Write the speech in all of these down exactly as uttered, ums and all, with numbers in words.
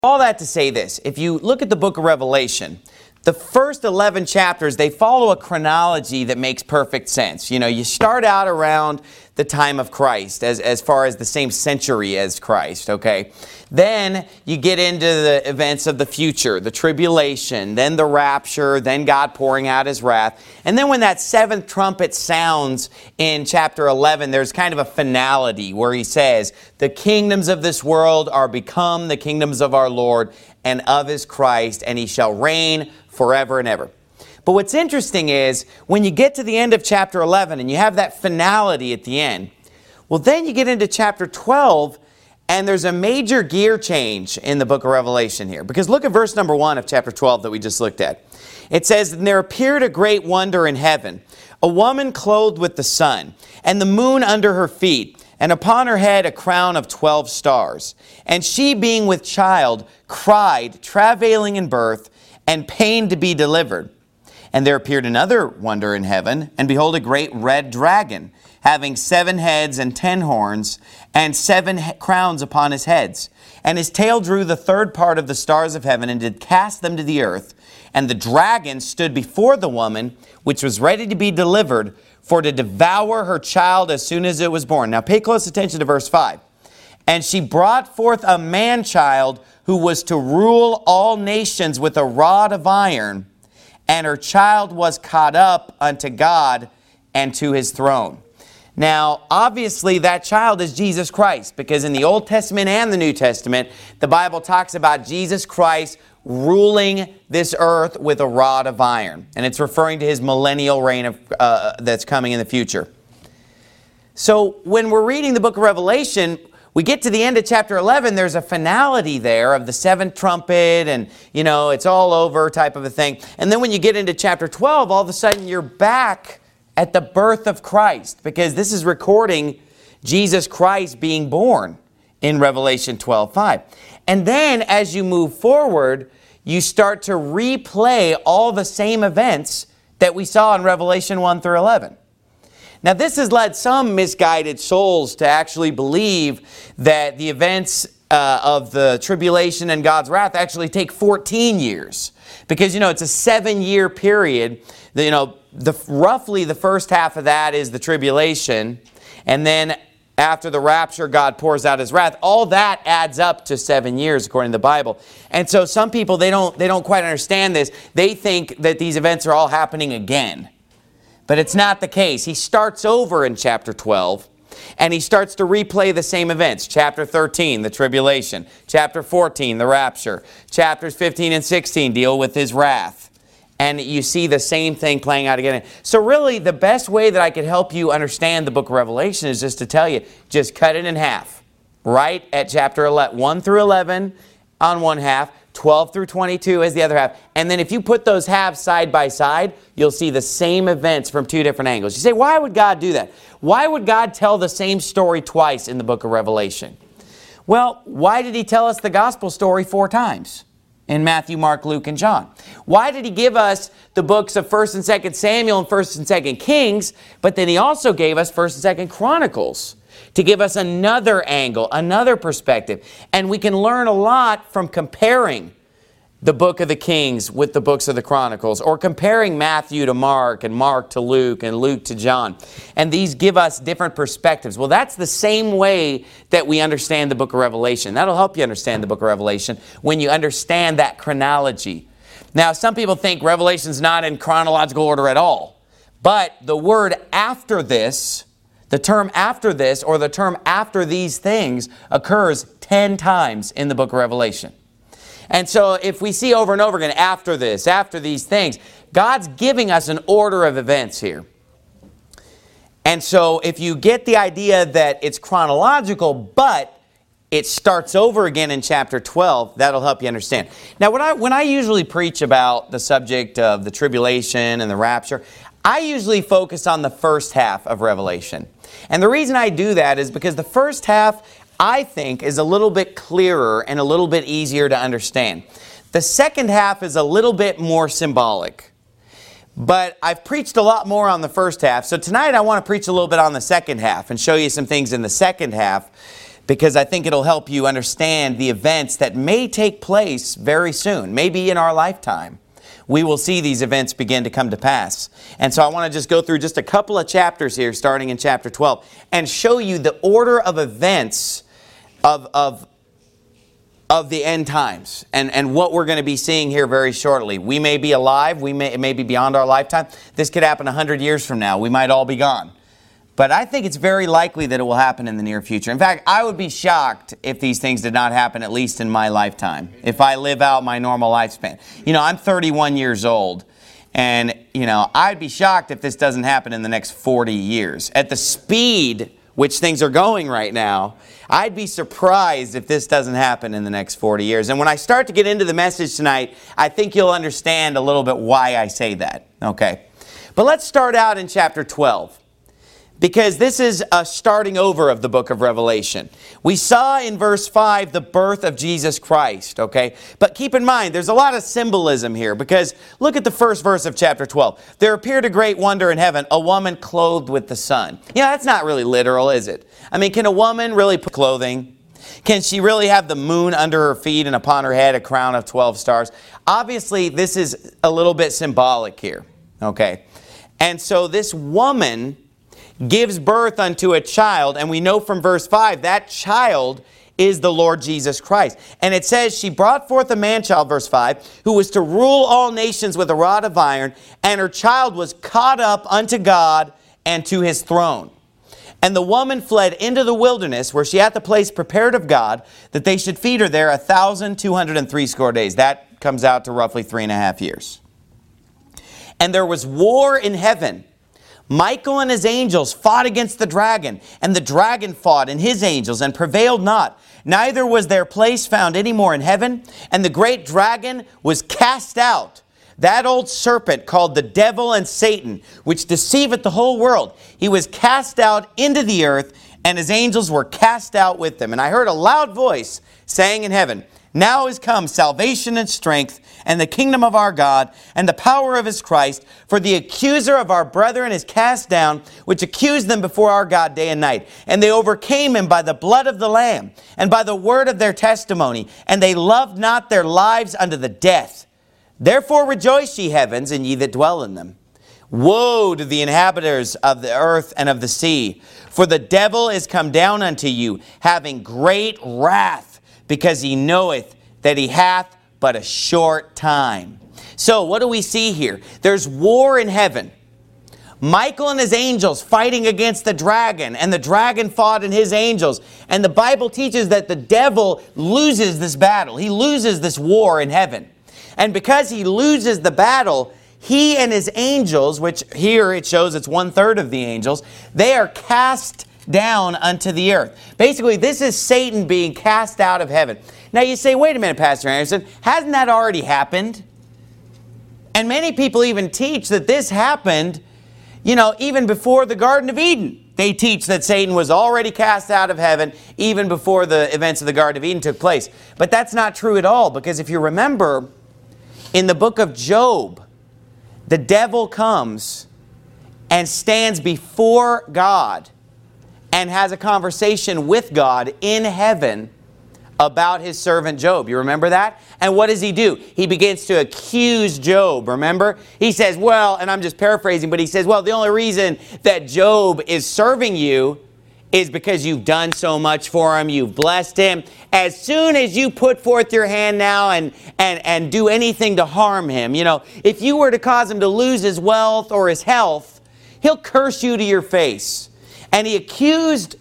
All that to say this, if you look at the book of Revelation, the first eleven chapters, they follow a chronology that makes perfect sense. You know, you start out around the time of Christ, as, as far as the same century as Christ, okay? Then you get into the events of the future, the tribulation, then the rapture, then God pouring out His wrath. And then when that seventh trumpet sounds in chapter eleven, there's kind of a finality where He says, the kingdoms of this world are become the kingdoms of our Lord and of His Christ, and He shall reign forever and ever. But what's interesting is, when you get to the end of chapter eleven and you have that finality at the end, well, then you get into chapter twelve, and there's a major gear change in the book of Revelation here. Because look at verse number one of chapter twelve that we just looked at. It says, "And there appeared a great wonder in heaven, a woman clothed with the sun, and the moon under her feet, and upon her head a crown of twelve stars. And she, being with child, cried, travailing in birth, and pain to be delivered. And there appeared another wonder in heaven, and behold, a great red dragon, having seven heads and ten horns, and seven he- crowns upon his heads. And his tail drew the third part of the stars of heaven, and did cast them to the earth. And the dragon stood before the woman, which was ready to be delivered, for to devour her child as soon as it was born." Now pay close attention to verse five. "And she brought forth a man-child, who was to rule all nations with a rod of iron. And her child was caught up unto God and to His throne." Now, obviously, that child is Jesus Christ, because in the Old Testament and the New Testament, the Bible talks about Jesus Christ ruling this earth with a rod of iron. And it's referring to His millennial reign of, uh, that's coming in the future. So, when we're reading the book of Revelation, we get to the end of chapter eleven, there's a finality there of the seventh trumpet, and, you know, it's all over type of a thing. And then when you get into chapter twelve, all of a sudden you're back at the birth of Christ, because this is recording Jesus Christ being born in Revelation twelve five. And then as you move forward, you start to replay all the same events that we saw in Revelation one through eleven. Now, this has led some misguided souls to actually believe that the events uh, of the tribulation and God's wrath actually take fourteen years. Because, you know, it's a seven-year period. You know, the, roughly the first half of that is the tribulation. And then after the rapture, God pours out His wrath. All that adds up to seven years, according to the Bible. And so some people, they don't, they don't quite understand this. They think that these events are all happening again. But it's not the case. He starts over in chapter twelve, and he starts to replay the same events. Chapter thirteen, the tribulation. Chapter fourteen, the rapture. Chapters fifteen and sixteen deal with His wrath. And you see the same thing playing out again. So really, the best way that I could help you understand the book of Revelation is just to tell you, just cut it in half. Right at chapter eleven, one through eleven on one half, twelve through twenty-two as the other half. And then if you put those halves side by side, you'll see the same events from two different angles. You say, why would God do that? Why would God tell the same story twice in the book of Revelation? Well, why did He tell us the gospel story four times in Matthew, Mark, Luke, and John? Why did He give us the books of First and Second Samuel and First and Second Kings, but then He also gave us First and Second Chronicles to give us another angle, another perspective? And we can learn a lot from comparing the book of the Kings with the books of the Chronicles, or comparing Matthew to Mark and Mark to Luke and Luke to John. And these give us different perspectives. Well, that's the same way that we understand the book of Revelation. That'll help you understand the book of Revelation when you understand that chronology. Now, some people think Revelation's not in chronological order at all. But the word after this, the term after this, or the term after these things, occurs ten times in the book of Revelation. And so if we see over and over again, after this, after these things, God's giving us an order of events here. And so if you get the idea that it's chronological, but it starts over again in chapter twelve, that'll help you understand. Now, when I, when I usually preach about the subject of the tribulation and the rapture, I usually focus on the first half of Revelation. And the reason I do that is because the first half, I think, is a little bit clearer and a little bit easier to understand. The second half is a little bit more symbolic. But I've preached a lot more on the first half. So tonight I want to preach a little bit on the second half and show you some things in the second half because I think it'll help you understand the events that may take place very soon, maybe in our lifetime. We will see these events begin to come to pass. And so I want to just go through just a couple of chapters here, starting in chapter twelve, and show you the order of events of, of, of the end times and, and what we're going to be seeing here very shortly. We may be alive. We may, it may be beyond our lifetime. This could happen one hundred years from now. We might all be gone. But I think it's very likely that it will happen in the near future. In fact, I would be shocked if these things did not happen, at least in my lifetime, if I live out my normal lifespan. You know, I'm thirty-one years old, and, you know, I'd be shocked if this doesn't happen in the next forty years. At the speed which things are going right now, I'd be surprised if this doesn't happen in the next forty years. And when I start to get into the message tonight, I think you'll understand a little bit why I say that. Okay. But let's start out in chapter twelve. Because this is a starting over of the book of Revelation. We saw in verse five the birth of Jesus Christ, okay? But keep in mind, there's a lot of symbolism here, because look at the first verse of chapter twelve. There appeared a great wonder in heaven, a woman clothed with the sun. Yeah, that's not really literal, is it? I mean, can a woman really put clothing? Can she really have the moon under her feet and upon her head a crown of twelve stars? Obviously, this is a little bit symbolic here, okay? And so this woman gives birth unto a child, and we know from verse five that child is the Lord Jesus Christ. And it says she brought forth a man-child, verse five, who was to rule all nations with a rod of iron, and her child was caught up unto God and to his throne. And the woman fled into the wilderness, where she had the place prepared of God, that they should feed her there a thousand two hundred and threescore days. That comes out to roughly three and a half years. And there was war in heaven. Michael and his angels fought against the dragon, and the dragon fought and his angels, and prevailed not. Neither was their place found any more in heaven, and the great dragon was cast out, that old serpent called the devil and Satan, which deceiveth the whole world. He was cast out into the earth, and his angels were cast out with him. And I heard a loud voice saying in heaven, Now is come salvation and strength, and the kingdom of our God, and the power of his Christ. For the accuser of our brethren is cast down, which accused them before our God day and night. And they overcame him by the blood of the Lamb, and by the word of their testimony. And they loved not their lives unto the death. Therefore rejoice, ye heavens, and ye that dwell in them. Woe to the inhabitants of the earth and of the sea! For the devil is come down unto you, having great wrath, because he knoweth that he hath but a short time. So what do we see here? There's war in heaven. Michael and his angels fighting against the dragon, and the dragon fought and his angels. And the Bible teaches that the devil loses this battle. He loses this war in heaven. And because he loses the battle, he and his angels, which here it shows it's one third of the angels, they are cast down unto the earth. Basically, this is Satan being cast out of heaven. Now you say, wait a minute, Pastor Anderson, hasn't that already happened? And many people even teach that this happened, you know, even before the Garden of Eden. They teach that Satan was already cast out of heaven even before the events of the Garden of Eden took place. But that's not true at all, because if you remember, in the book of Job, the devil comes and stands before God and has a conversation with God in heaven about his servant Job. You remember that? And what does he do? He begins to accuse Job, remember? He says, well, and I'm just paraphrasing, but he says, well, the only reason that Job is serving you is because you've done so much for him, you've blessed him. As soon as you put forth your hand now and, and, and do anything to harm him, you know, if you were to cause him to lose his wealth or his health, he'll curse you to your face. And he accused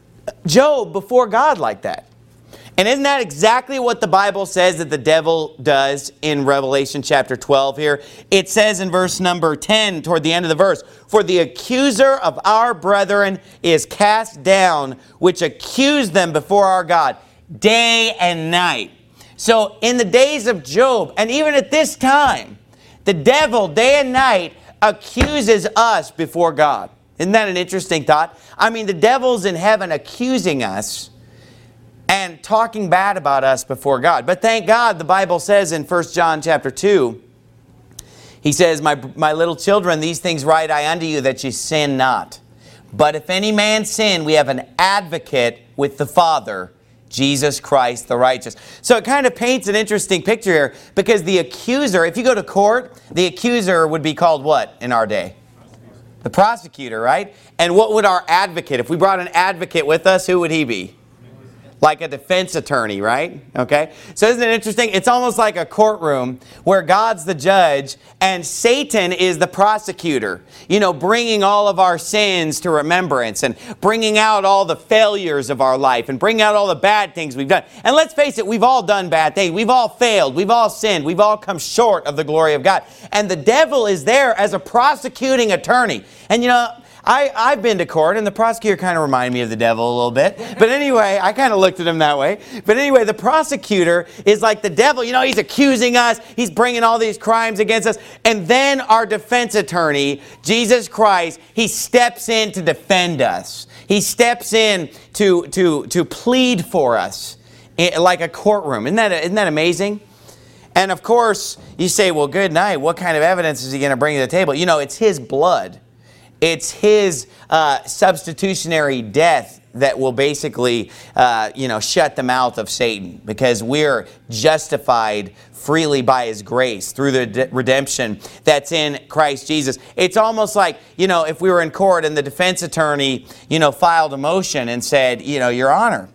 Job before God like that. And isn't that exactly what the Bible says that the devil does in Revelation chapter twelve here? It says in verse number ten, toward the end of the verse, For the accuser of our brethren is cast down, which accused them before our God day and night. So in the days of Job, and even at this time, the devil day and night accuses us before God. Isn't that an interesting thought? I mean, the devil's in heaven accusing us and talking bad about us before God. But thank God, the Bible says in First John chapter two, he says, my, my little children, these things write I unto you, that ye sin not. But if any man sin, we have an advocate with the Father, Jesus Christ the righteous. So it kind of paints an interesting picture here, because the accuser, if you go to court, the accuser would be called what in our day? The prosecutor, right? And what would our advocate, if we brought an advocate with us, who would he be? Like a defense attorney, right? Okay. So isn't it interesting? It's almost like a courtroom where God's the judge and Satan is the prosecutor. You know, bringing all of our sins to remembrance and bringing out all the failures of our life and bringing out all the bad things we've done. And let's face it, we've all done bad things. We've all failed. We've all sinned. We've all come short of the glory of God. And the devil is there as a prosecuting attorney. And you know, I, I've been to court, and the prosecutor kind of reminded me of the devil a little bit. But anyway, I kind of looked at him that way. But anyway, the prosecutor is like the devil. You know, he's accusing us. He's bringing all these crimes against us. And then our defense attorney, Jesus Christ, he steps in to defend us. He steps in to, to, to plead for us like a courtroom. Isn't that, isn't that amazing? And of course, you say, well, good night. What kind of evidence is he going to bring to the table? You know, it's his blood. It's his uh, substitutionary death that will basically, uh, you know, shut the mouth of Satan, because we're justified freely by his grace through the de- redemption that's in Christ Jesus. It's almost like, you know, if we were in court and the defense attorney, you know, filed a motion and said, you know, Your Honor,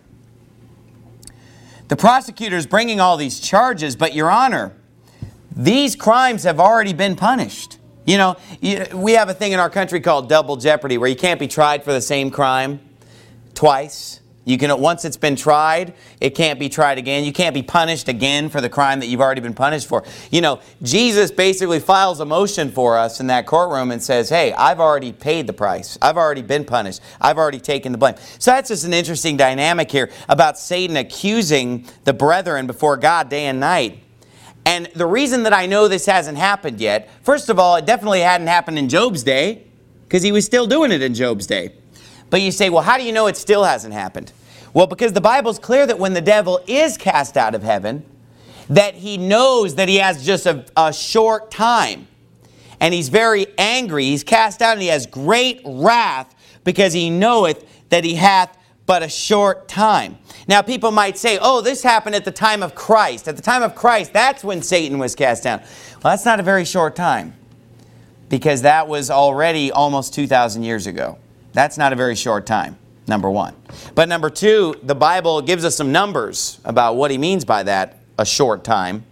the prosecutor's bringing all these charges, but Your Honor, these crimes have already been punished. You know, we have a thing in our country called double jeopardy, where you can't be tried for the same crime twice. You can, once it's been tried, it can't be tried again. You can't be punished again for the crime that you've already been punished for. You know, Jesus basically files a motion for us in that courtroom and says, hey, I've already paid the price. I've already been punished. I've already taken the blame. So that's just an interesting dynamic here about Satan accusing the brethren before God day and night. And the reason that I know this hasn't happened yet, first of all, it definitely hadn't happened in Job's day, because he was still doing it in Job's day. But you say, well, how do you know it still hasn't happened? Well, because the Bible's clear that when the devil is cast out of heaven, that he knows that he has just a, a short time. And he's very angry. He's cast out and he has great wrath, because he knoweth that he hath but a short time. Now, people might say, oh, this happened at the time of Christ. At the time of Christ, that's when Satan was cast down. Well, that's not a very short time, because that was already almost two thousand years ago. That's not a very short time, number one. But number two, the Bible gives us some numbers about what he means by that, a short time.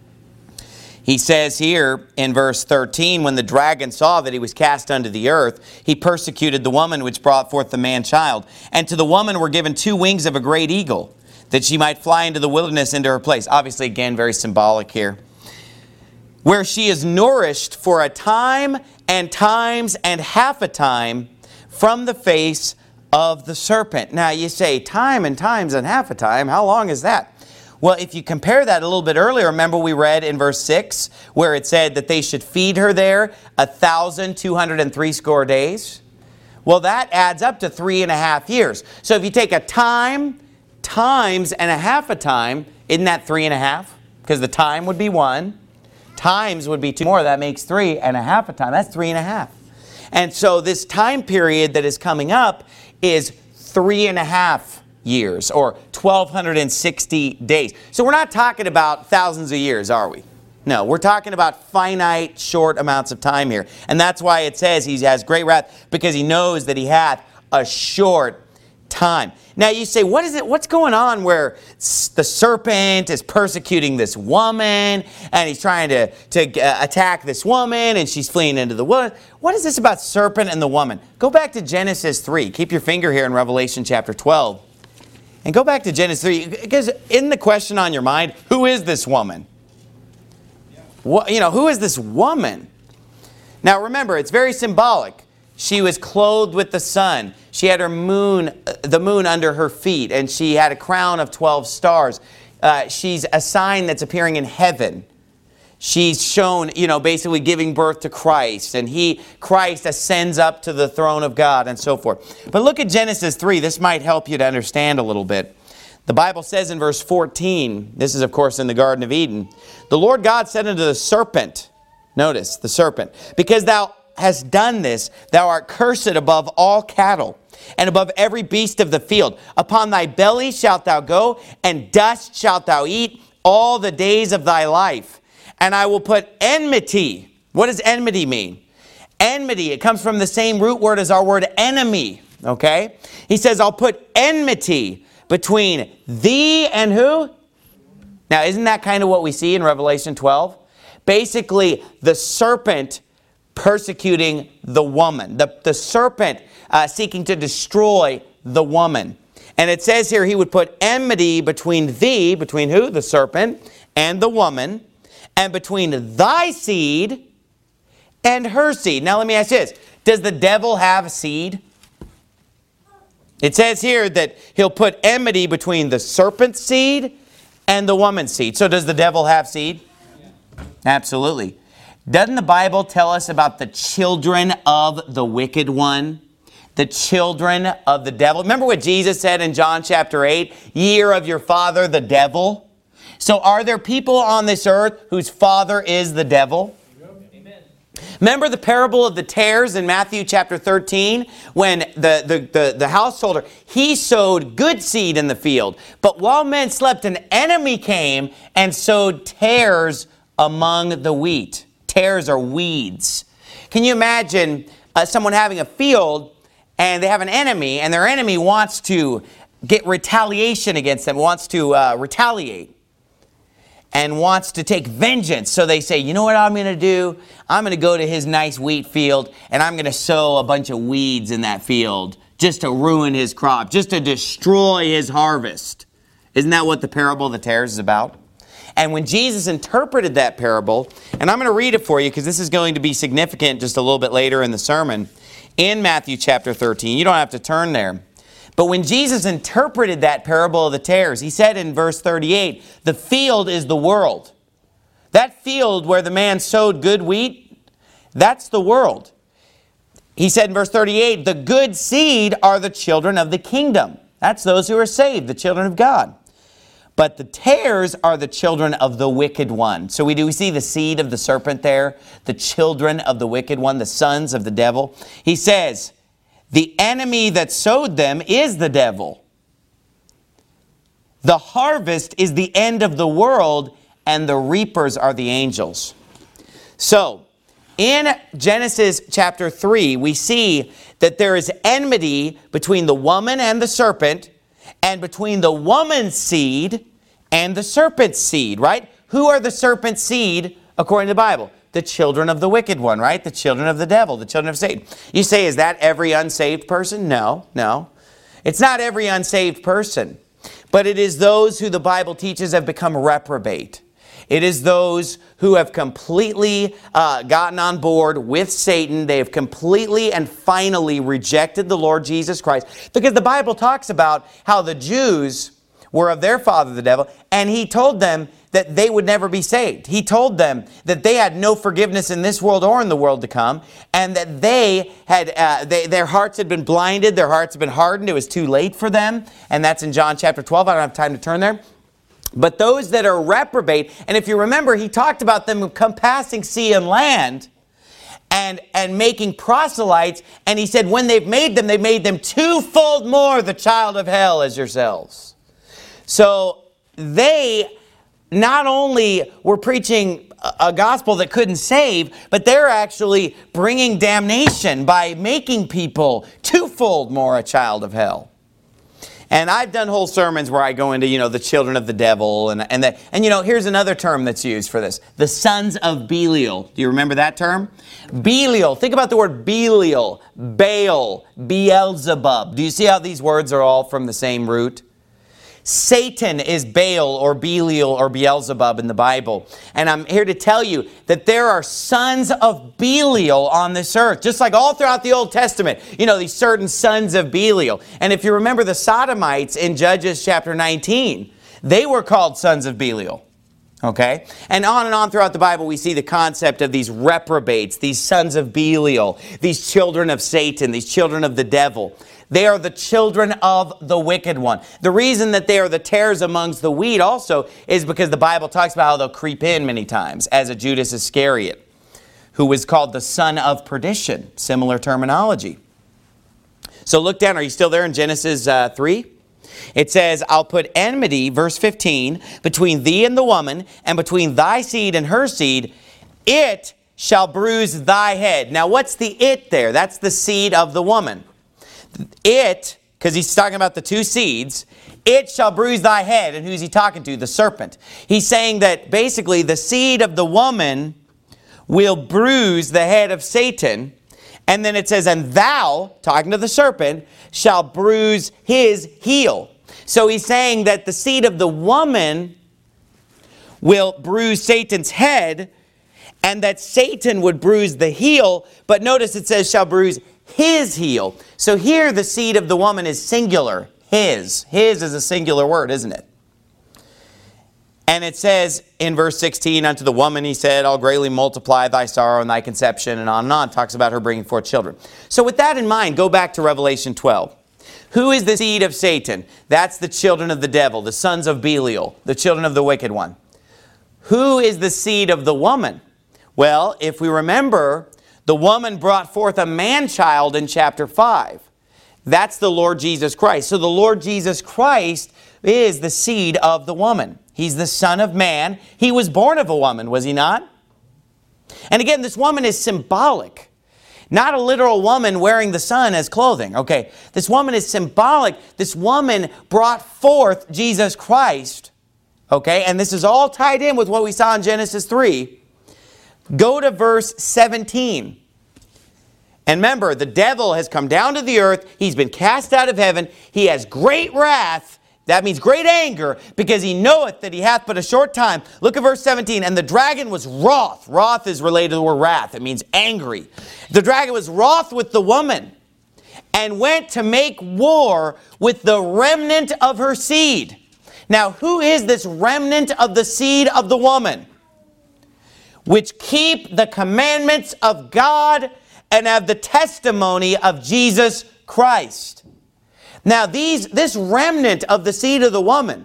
He says here in verse thirteen, when the dragon saw that he was cast unto the earth, he persecuted the woman which brought forth the man-child. And to the woman were given two wings of a great eagle, that she might fly into the wilderness into her place. Obviously, again, very symbolic here. Where she is nourished for a time and times and half a time from the face of the serpent. Now you say, time and times and half a time, how long is that? Well, if you compare that a little bit earlier, remember we read in verse six where it said that they should feed her there a thousand two hundred and three score days. Well, that adds up to three and a half years. So if you take a time times and a half a time, isn't that three and a half? Because the time would be one, times would be two more. That makes three and a half a time. That's three and a half. And so this time period that is coming up is three and a half years, or twelve sixty days. So we're not talking about thousands of years, are we? No, we're talking about finite, short amounts of time here. And that's why it says he has great wrath, because he knows that he hath a short time. Now you say, what is it? What's going on where the serpent is persecuting this woman, and he's trying to, to uh, attack this woman, and she's fleeing into the woods? What is this about serpent and the woman? Go back to Genesis three. Keep your finger here in Revelation chapter twelve. And go back to Genesis three, because in the question on your mind, who is this woman? What, you know, who is this woman? Now remember, it's very symbolic. She was clothed with the sun. She had her moon, the moon under her feet, and she had a crown of twelve stars. Uh, she's a sign that's appearing in heaven. She's shown, you know, basically giving birth to Christ, and he, Christ ascends up to the throne of God and so forth. But look at Genesis three. This might help you to understand a little bit. The Bible says in verse fourteen, this is of course in the Garden of Eden, the Lord God said unto the serpent, notice the serpent, because thou hast done this, thou art cursed above all cattle, and above every beast of the field. Upon thy belly shalt thou go, and dust shalt thou eat all the days of thy life. And I will put enmity. What does enmity mean? Enmity, it comes from the same root word as our word enemy. Okay? He says, I'll put enmity between thee and who? Now, isn't that kind of what we see in Revelation twelve? Basically, the serpent persecuting the woman. The, the serpent uh, seeking to destroy the woman. And it says here, he would put enmity between thee, between who? The serpent, and the woman, and between thy seed and her seed. Now let me ask you this. Does the devil have a seed? It says here that he'll put enmity between the serpent's seed and the woman's seed. So does the devil have seed? Yeah. Absolutely. Doesn't the Bible tell us about the children of the wicked one? The children of the devil. Remember what Jesus said in John chapter eight? Ye are of your father, the devil. So are there people on this earth whose father is the devil? Amen. Remember the parable of the tares in Matthew chapter thirteen? When the, the, the, the householder, he sowed good seed in the field. But while men slept, an enemy came and sowed tares among the wheat. Tares are weeds. Can you imagine uh, someone having a field and they have an enemy, and their enemy wants to get retaliation against them, wants to uh, retaliate, and wants to take vengeance. So they say, you know what I'm going to do? I'm going to go to his nice wheat field, and I'm going to sow a bunch of weeds in that field just to ruin his crop, just to destroy his harvest. Isn't that what the parable of the tares is about? And when Jesus interpreted that parable, and I'm going to read it for you because this is going to be significant just a little bit later in the sermon, in Matthew chapter thirteen. You don't have to turn there. But when Jesus interpreted that parable of the tares, he said in verse thirty-eight, the field is the world. That field where the man sowed good wheat, that's the world. He said in verse thirty-eight, the good seed are the children of the kingdom. That's those who are saved, the children of God. But the tares are the children of the wicked one. So we do we see the seed of the serpent there, the children of the wicked one, the sons of the devil. He says, the enemy that sowed them is the devil. The harvest is the end of the world, and the reapers are the angels. So, in Genesis chapter three, we see that there is enmity between the woman and the serpent, and between the woman's seed and the serpent's seed, right? Who are the serpent's seed according to the Bible? The children of the wicked one, right? The children of the devil, the children of Satan. You say, is that every unsaved person? No, no. It's not every unsaved person. But it is those who the Bible teaches have become reprobate. It is those who have completely uh, gotten on board with Satan. They have completely and finally rejected the Lord Jesus Christ. Because the Bible talks about how the Jews were of their father the devil, and he told them that they would never be saved. He told them that they had no forgiveness in this world or in the world to come, and that they had uh, they, their hearts had been blinded, their hearts had been hardened. It was too late for them, and that's in John chapter twelve. I don't have time to turn there. But those that are reprobate, and if you remember, he talked about them compassing sea and land and, and making proselytes. And he said when they've made them, they've made them twofold more the child of hell as yourselves. So they not only were preaching a gospel that couldn't save, but they're actually bringing damnation by making people twofold more a child of hell. And I've done whole sermons where I go into, you know, the children of the devil. And, and, the, and you know, here's another term that's used for this. The sons of Belial. Do you remember that term? Belial. Think about the word Belial, Baal, Beelzebub. Do you see how these words are all from the same root? Satan is Baal or Belial or Beelzebub in the Bible. And I'm here to tell you that there are sons of Belial on this earth. Just like all throughout the Old Testament. You know, these certain sons of Belial. And if you remember the Sodomites in Judges chapter nineteen, they were called sons of Belial. Okay? And on and on throughout the Bible, we see the concept of these reprobates, these sons of Belial, these children of Satan, these children of the devil. They are the children of the wicked one. The reason that they are the tares amongst the wheat also is because the Bible talks about how they'll creep in many times as a Judas Iscariot. who was called the son of perdition. Similar terminology. So look down. Are you still there in Genesis uh, three? It says, I'll put enmity, verse fifteen, between thee and the woman, and between thy seed and her seed. It shall bruise thy head. Now what's the it there? That's the seed of the woman. It, because he's talking about the two seeds, it shall bruise thy head. And who's he talking to? The serpent. He's saying that basically the seed of the woman will bruise the head of Satan. And then it says, and thou, talking to the serpent, shall bruise his heel. So he's saying that the seed of the woman will bruise Satan's head, and that Satan would bruise the heel. But notice it says, shall bruise his heel. So here the seed of the woman is singular. His. His is a singular word, isn't it? And it says in verse sixteen, unto the woman he said, I'll greatly multiply thy sorrow and thy conception, and on and on. Talks about her bringing forth children. So with that in mind, go back to Revelation twelve. Who is the seed of Satan? That's the children of the devil, the sons of Belial, the children of the wicked one. Who is the seed of the woman? Well, if we remember, the woman brought forth a man-child in chapter five. That's the Lord Jesus Christ. So the Lord Jesus Christ is the seed of the woman. He's the Son of Man. He was born of a woman, was he not? And again, this woman is symbolic. Not a literal woman wearing the sun as clothing. Okay, this woman is symbolic. This woman brought forth Jesus Christ. Okay, and this is all tied in with what we saw in Genesis three. Go to verse seventeen. And remember, the devil has come down to the earth. He's been cast out of heaven. He has great wrath. That means great anger, because he knoweth that he hath but a short time. Look at verse seventeen. And the dragon was wroth. Wroth is related to the word wrath. It means angry. The dragon was wroth with the woman, and went to make war with the remnant of her seed. Now, who is this remnant of the seed of the woman? Which keep the commandments of God and have the testimony of Jesus Christ. Now, these, this remnant of the seed of the woman,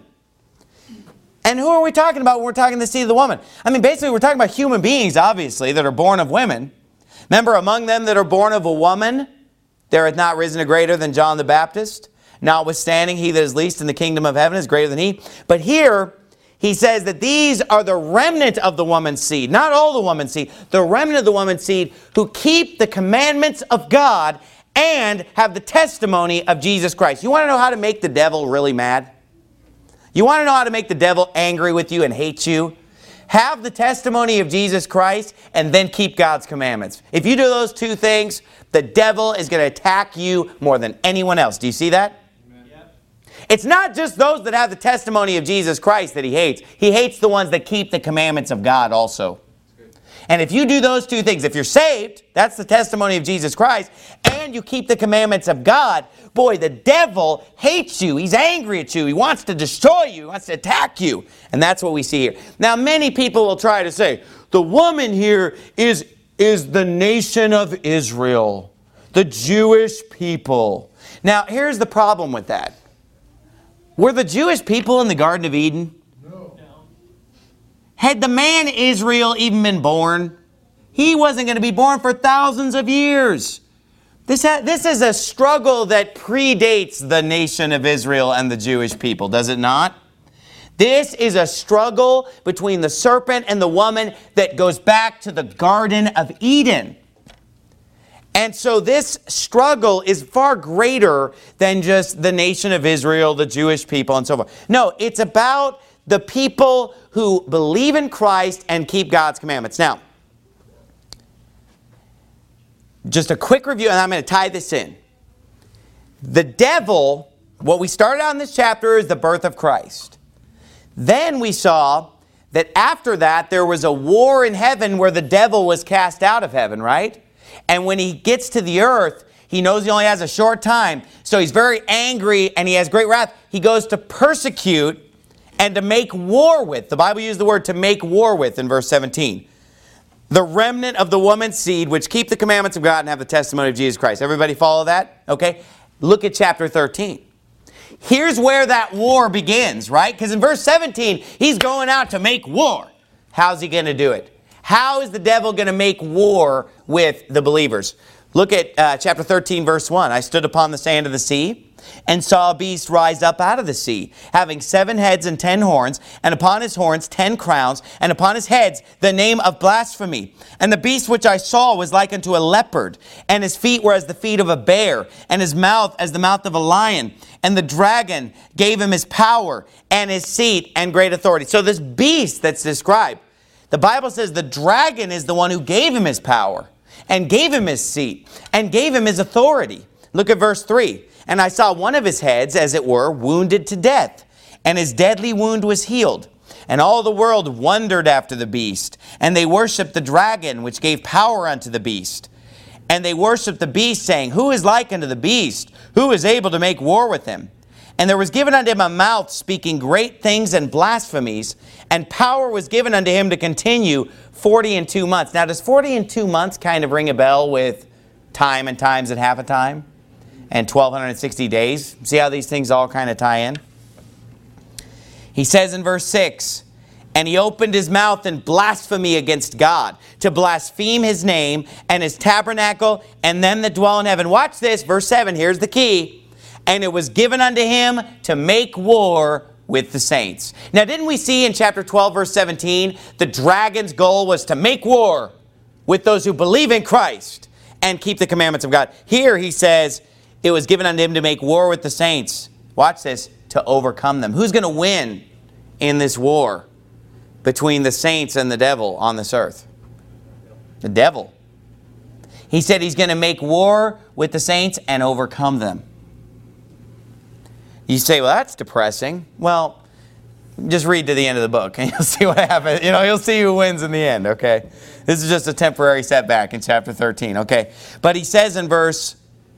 and who are we talking about when we're talking the seed of the woman? I mean, basically, we're talking about human beings, obviously, that are born of women. Remember, among them that are born of a woman, there hath not risen a greater than John the Baptist. Notwithstanding, he that is least in the kingdom of heaven is greater than he. But here, he says that these are the remnant of the woman's seed. Not all the woman's seed. The remnant of the woman's seed who keep the commandments of God and have the testimony of Jesus Christ. You want to know how to make the devil really mad? You want to know how to make the devil angry with you and hate you? Have the testimony of Jesus Christ and then keep God's commandments. If you do those two things, the devil is going to attack you more than anyone else. Do you see that? It's not just those that have the testimony of Jesus Christ that he hates. He hates the ones that keep the commandments of God also. And if you do those two things, if you're saved, that's the testimony of Jesus Christ, and you keep the commandments of God, boy, the devil hates you. He's angry at you. He wants to destroy you. He wants to attack you. And that's what we see here. Now, many people will try to say, the woman here is, is the nation of Israel, the Jewish people. Now, here's the problem with that. Were the Jewish people in the Garden of Eden? No. Had the man Israel even been born? He wasn't going to be born for thousands of years. This, ha this is a struggle that predates the nation of Israel and the Jewish people, does it not? This is a struggle between the serpent and the woman that goes back to the Garden of Eden. And so this struggle is far greater than just the nation of Israel, the Jewish people, and so forth. No, it's about the people who believe in Christ and keep God's commandments. Now, just a quick review, and I'm going to tie this in. The devil, what we started out in this chapter is the birth of Christ. Then we saw that after that there was a war in heaven where the devil was cast out of heaven, right? And when he gets to the earth, he knows he only has a short time. So he's very angry and he has great wrath. He goes to persecute and to make war with. The Bible used the word to make war with in verse seventeen. The remnant of the woman's seed, which keep the commandments of God and have the testimony of Jesus Christ. Everybody follow that? Okay. Look at chapter thirteen. Here's where that war begins, right? Because in verse seventeen, he's going out to make war. How's he going to do it? How is the devil going to make war with the believers? Look at uh, chapter thirteen, verse one. I stood upon the sand of the sea and saw a beast rise up out of the sea, having seven heads and ten horns, and upon his horns ten crowns, and upon his heads the name of blasphemy. And the beast which I saw was like unto a leopard, and his feet were as the feet of a bear, and his mouth as the mouth of a lion. And the dragon gave him his power, and his seat, and great authority. So this beast that's described, the Bible says the dragon is the one who gave him his power, and gave him his seat, and gave him his authority. Look at verse three. And I saw one of his heads, as it were, wounded to death, and his deadly wound was healed. And all the world wondered after the beast, and they worshipped the dragon, which gave power unto the beast. And they worshipped the beast, saying, Who is like unto the beast? Who is able to make war with him? And there was given unto him a mouth speaking great things and blasphemies, and power was given unto him to continue forty and two months. Now, does forty and two months kind of ring a bell with time and times and half a time? And twelve sixty days? See how these things all kind of tie in? He says in verse six, And he opened his mouth in blasphemy against God, to blaspheme his name and his tabernacle and them that dwell in heaven. Watch this, verse seven, here's the key. And it was given unto him to make war with the saints. Now, didn't we see in chapter twelve, verse seventeen, the dragon's goal was to make war with those who believe in Christ and keep the commandments of God? Here he says, it was given unto him to make war with the saints. Watch this, to overcome them. Who's going to win in this war between the saints and the devil on this earth? The devil. He said he's going to make war with the saints and overcome them. You say, well, that's depressing. Well, just read to the end of the book and you'll see what happens. You know, you'll see who wins in the end, okay? This is just a temporary setback in chapter thirteen, okay? But he says in verse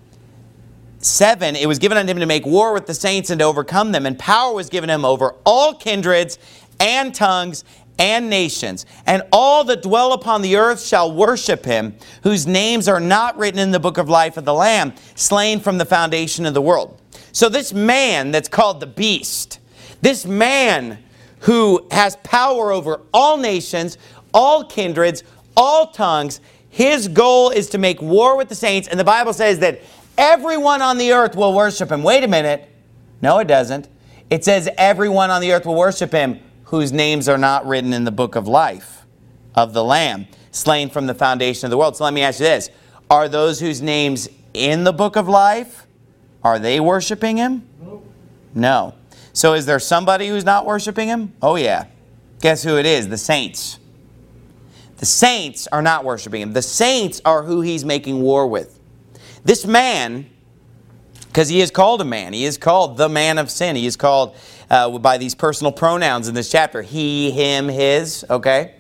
seven, it was given unto him to make war with the saints and to overcome them, and power was given him over all kindreds and tongues and nations. And all that dwell upon the earth shall worship him, whose names are not written in the book of life of the Lamb, slain from the foundation of the world. So this man that's called the beast, this man who has power over all nations, all kindreds, all tongues, his goal is to make war with the saints. And the Bible says that everyone on the earth will worship him. Wait a minute. No, it doesn't. It says everyone on the earth will worship him whose names are not written in the book of life of the Lamb, slain from the foundation of the world. So let me ask you this. Are those whose names in the book of life, are they worshiping him? No. No. So is there somebody who's not worshiping him? Oh yeah. Guess who it is? The saints. The saints are not worshiping him. The saints are who he's making war with. This man, because he is called a man, he is called the man of sin. He is called uh, by these personal pronouns in this chapter. He, him, his, okay?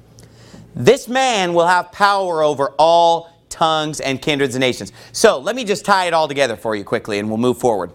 This man will have power over all tongues and kindreds and nations. So let me just tie it all together for you quickly and we'll move forward.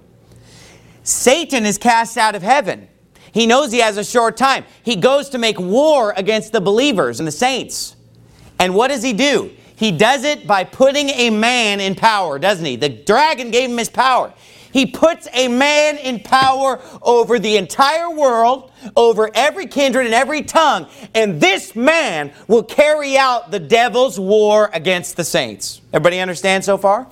Satan is cast out of heaven. He knows he has a short time. He goes to make war against the believers and the saints. And what does he do? He does it by putting a man in power, doesn't he? The dragon gave him his power. He puts a man in power over the entire world, over every kindred and every tongue. And this man will carry out the devil's war against the saints. Everybody understand so far?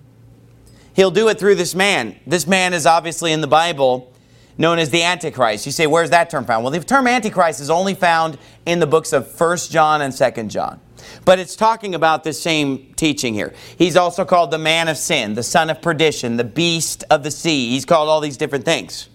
He'll do it through this man. This man is obviously in the Bible known as the Antichrist. You say, where's that term found? Well, the term Antichrist is only found in the books of First John and Second John. But it's talking about this same teaching here. He's also called the man of sin, the son of perdition, the beast of the sea. He's called all these different things.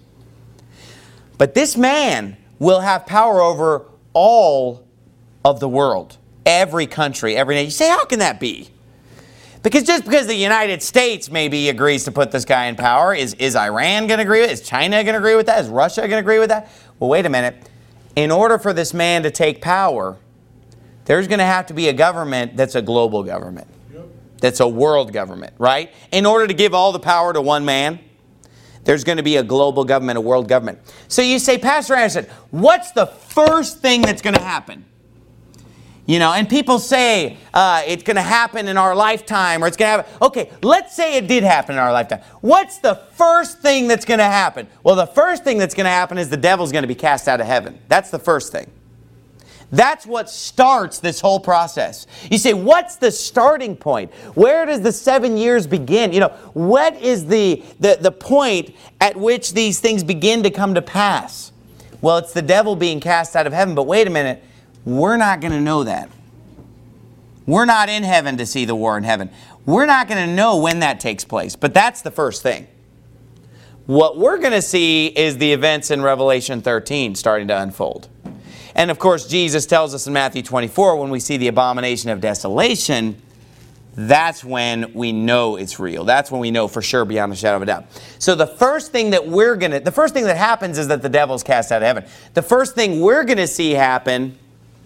But this man will have power over all of the world, every country, every nation. You say, how can that be? Because just because the United States maybe agrees to put this guy in power, is, is Iran going to agree with it? Is China going to agree with that? Is Russia going to agree with that? Well, wait a minute. In order for this man to take power, there's going to have to be a government that's a global government. Yep. That's a world government, right? In order to give all the power to one man, there's going to be a global government, a world government. So you say, Pastor Anderson, what's the first thing that's going to happen? You know, and people say uh, it's going to happen in our lifetime, or it's going to happen. Okay, let's say it did happen in our lifetime. What's the first thing that's going to happen? Well, the first thing that's going to happen is the devil's going to be cast out of heaven. That's the first thing. That's what starts this whole process. You say, what's the starting point? Where does the seven years begin? You know, what is the, the, the point at which these things begin to come to pass? Well, it's the devil being cast out of heaven. But wait a minute, we're not going to know that. We're not in heaven to see the war in heaven. We're not going to know when that takes place. But that's the first thing. What we're going to see is the events in Revelation thirteen starting to unfold. And of course, Jesus tells us in Matthew twenty-four, when we see the abomination of desolation, that's when we know it's real. That's when we know for sure beyond a shadow of a doubt. So the first thing that we're going to, the first thing that happens is that the devil's cast out of heaven. The first thing we're going to see happen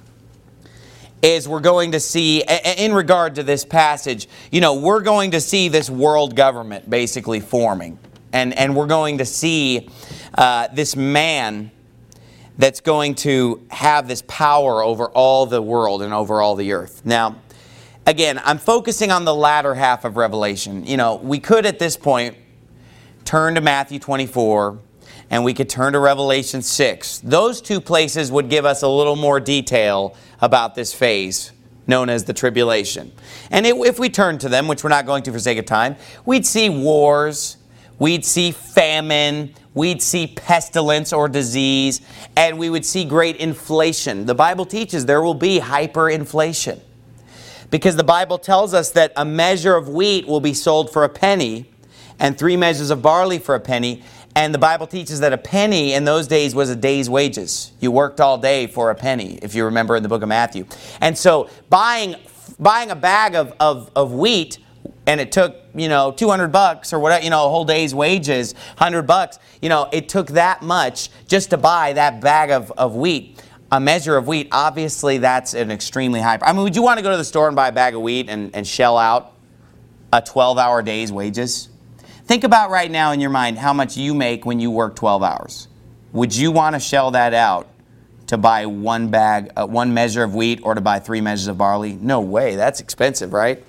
is we're going to see, in regard to this passage, you know, we're going to see this world government basically forming. And, and we're going to see uh, this man that's going to have this power over all the world and over all the earth. Now, again, I'm focusing on the latter half of Revelation. You know, we could at this point turn to Matthew twenty-four and we could turn to Revelation six. Those two places would give us a little more detail about this phase known as the tribulation. And it, if we turn to them, which we're not going to for sake of time, we'd see wars, we'd see famine, we'd see pestilence or disease, and we would see great inflation. The Bible teaches there will be hyperinflation, because the Bible tells us that a measure of wheat will be sold for a penny and three measures of barley for a penny. And the Bible teaches that a penny in those days was a day's wages. You worked all day for a penny, if you remember in the book of Matthew. And so buying, buying a bag of, of, of wheat, and it took, you know, two hundred bucks or whatever, you know, a whole day's wages, one hundred bucks, you know, it took that much just to buy that bag of, of wheat. A measure of wheat, obviously that's an extremely high price. I mean, would you want to go to the store and buy a bag of wheat and, and shell out a twelve hour day's wages? Think about right now in your mind how much you make when you work twelve hours. Would you want to shell that out to buy one bag, uh, one measure of wheat, or to buy three measures of barley? No way. That's expensive, right?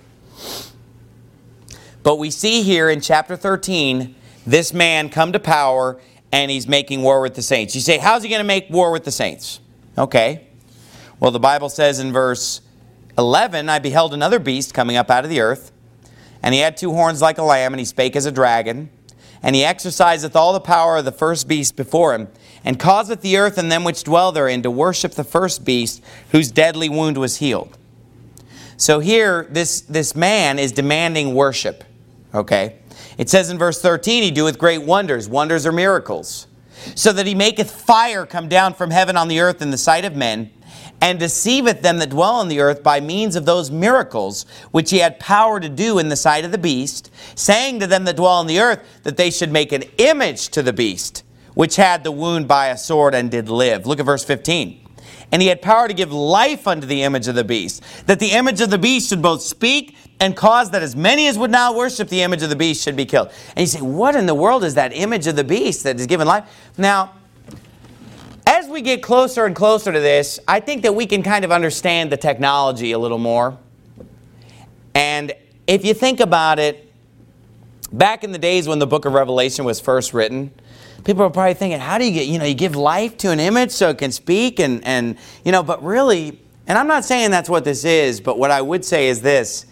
But we see here in chapter thirteen, this man come to power and he's making war with the saints. You say, how's he going to make war with the saints? Okay. Well, the Bible says in verse eleven, I beheld another beast coming up out of the earth, and he had two horns like a lamb, and he spake as a dragon. And he exerciseth all the power of the first beast before him, and causeth the earth and them which dwell therein to worship the first beast, whose deadly wound was healed. So here, this, this man is demanding worship. Okay? It says in verse thirteen, he doeth great wonders. Wonders are miracles. So that he maketh fire come down from heaven on the earth in the sight of men, and deceiveth them that dwell on the earth by means of those miracles which he had power to do in the sight of the beast, saying to them that dwell on the earth that they should make an image to the beast, which had the wound by a sword and did live. Look at verse fifteen. And he had power to give life unto the image of the beast, that the image of the beast should both speak and cause that as many as would not worship the image of the beast should be killed. And you say, what in the world is that image of the beast that is given life? Now, as we get closer and closer to this, I think that we can kind of understand the technology a little more. And if you think about it, back in the days when the book of Revelation was first written, people are probably thinking, how do you get, you know, you give life to an image so it can speak and, and, you know, but really, and I'm not saying that's what this is, but what I would say is this.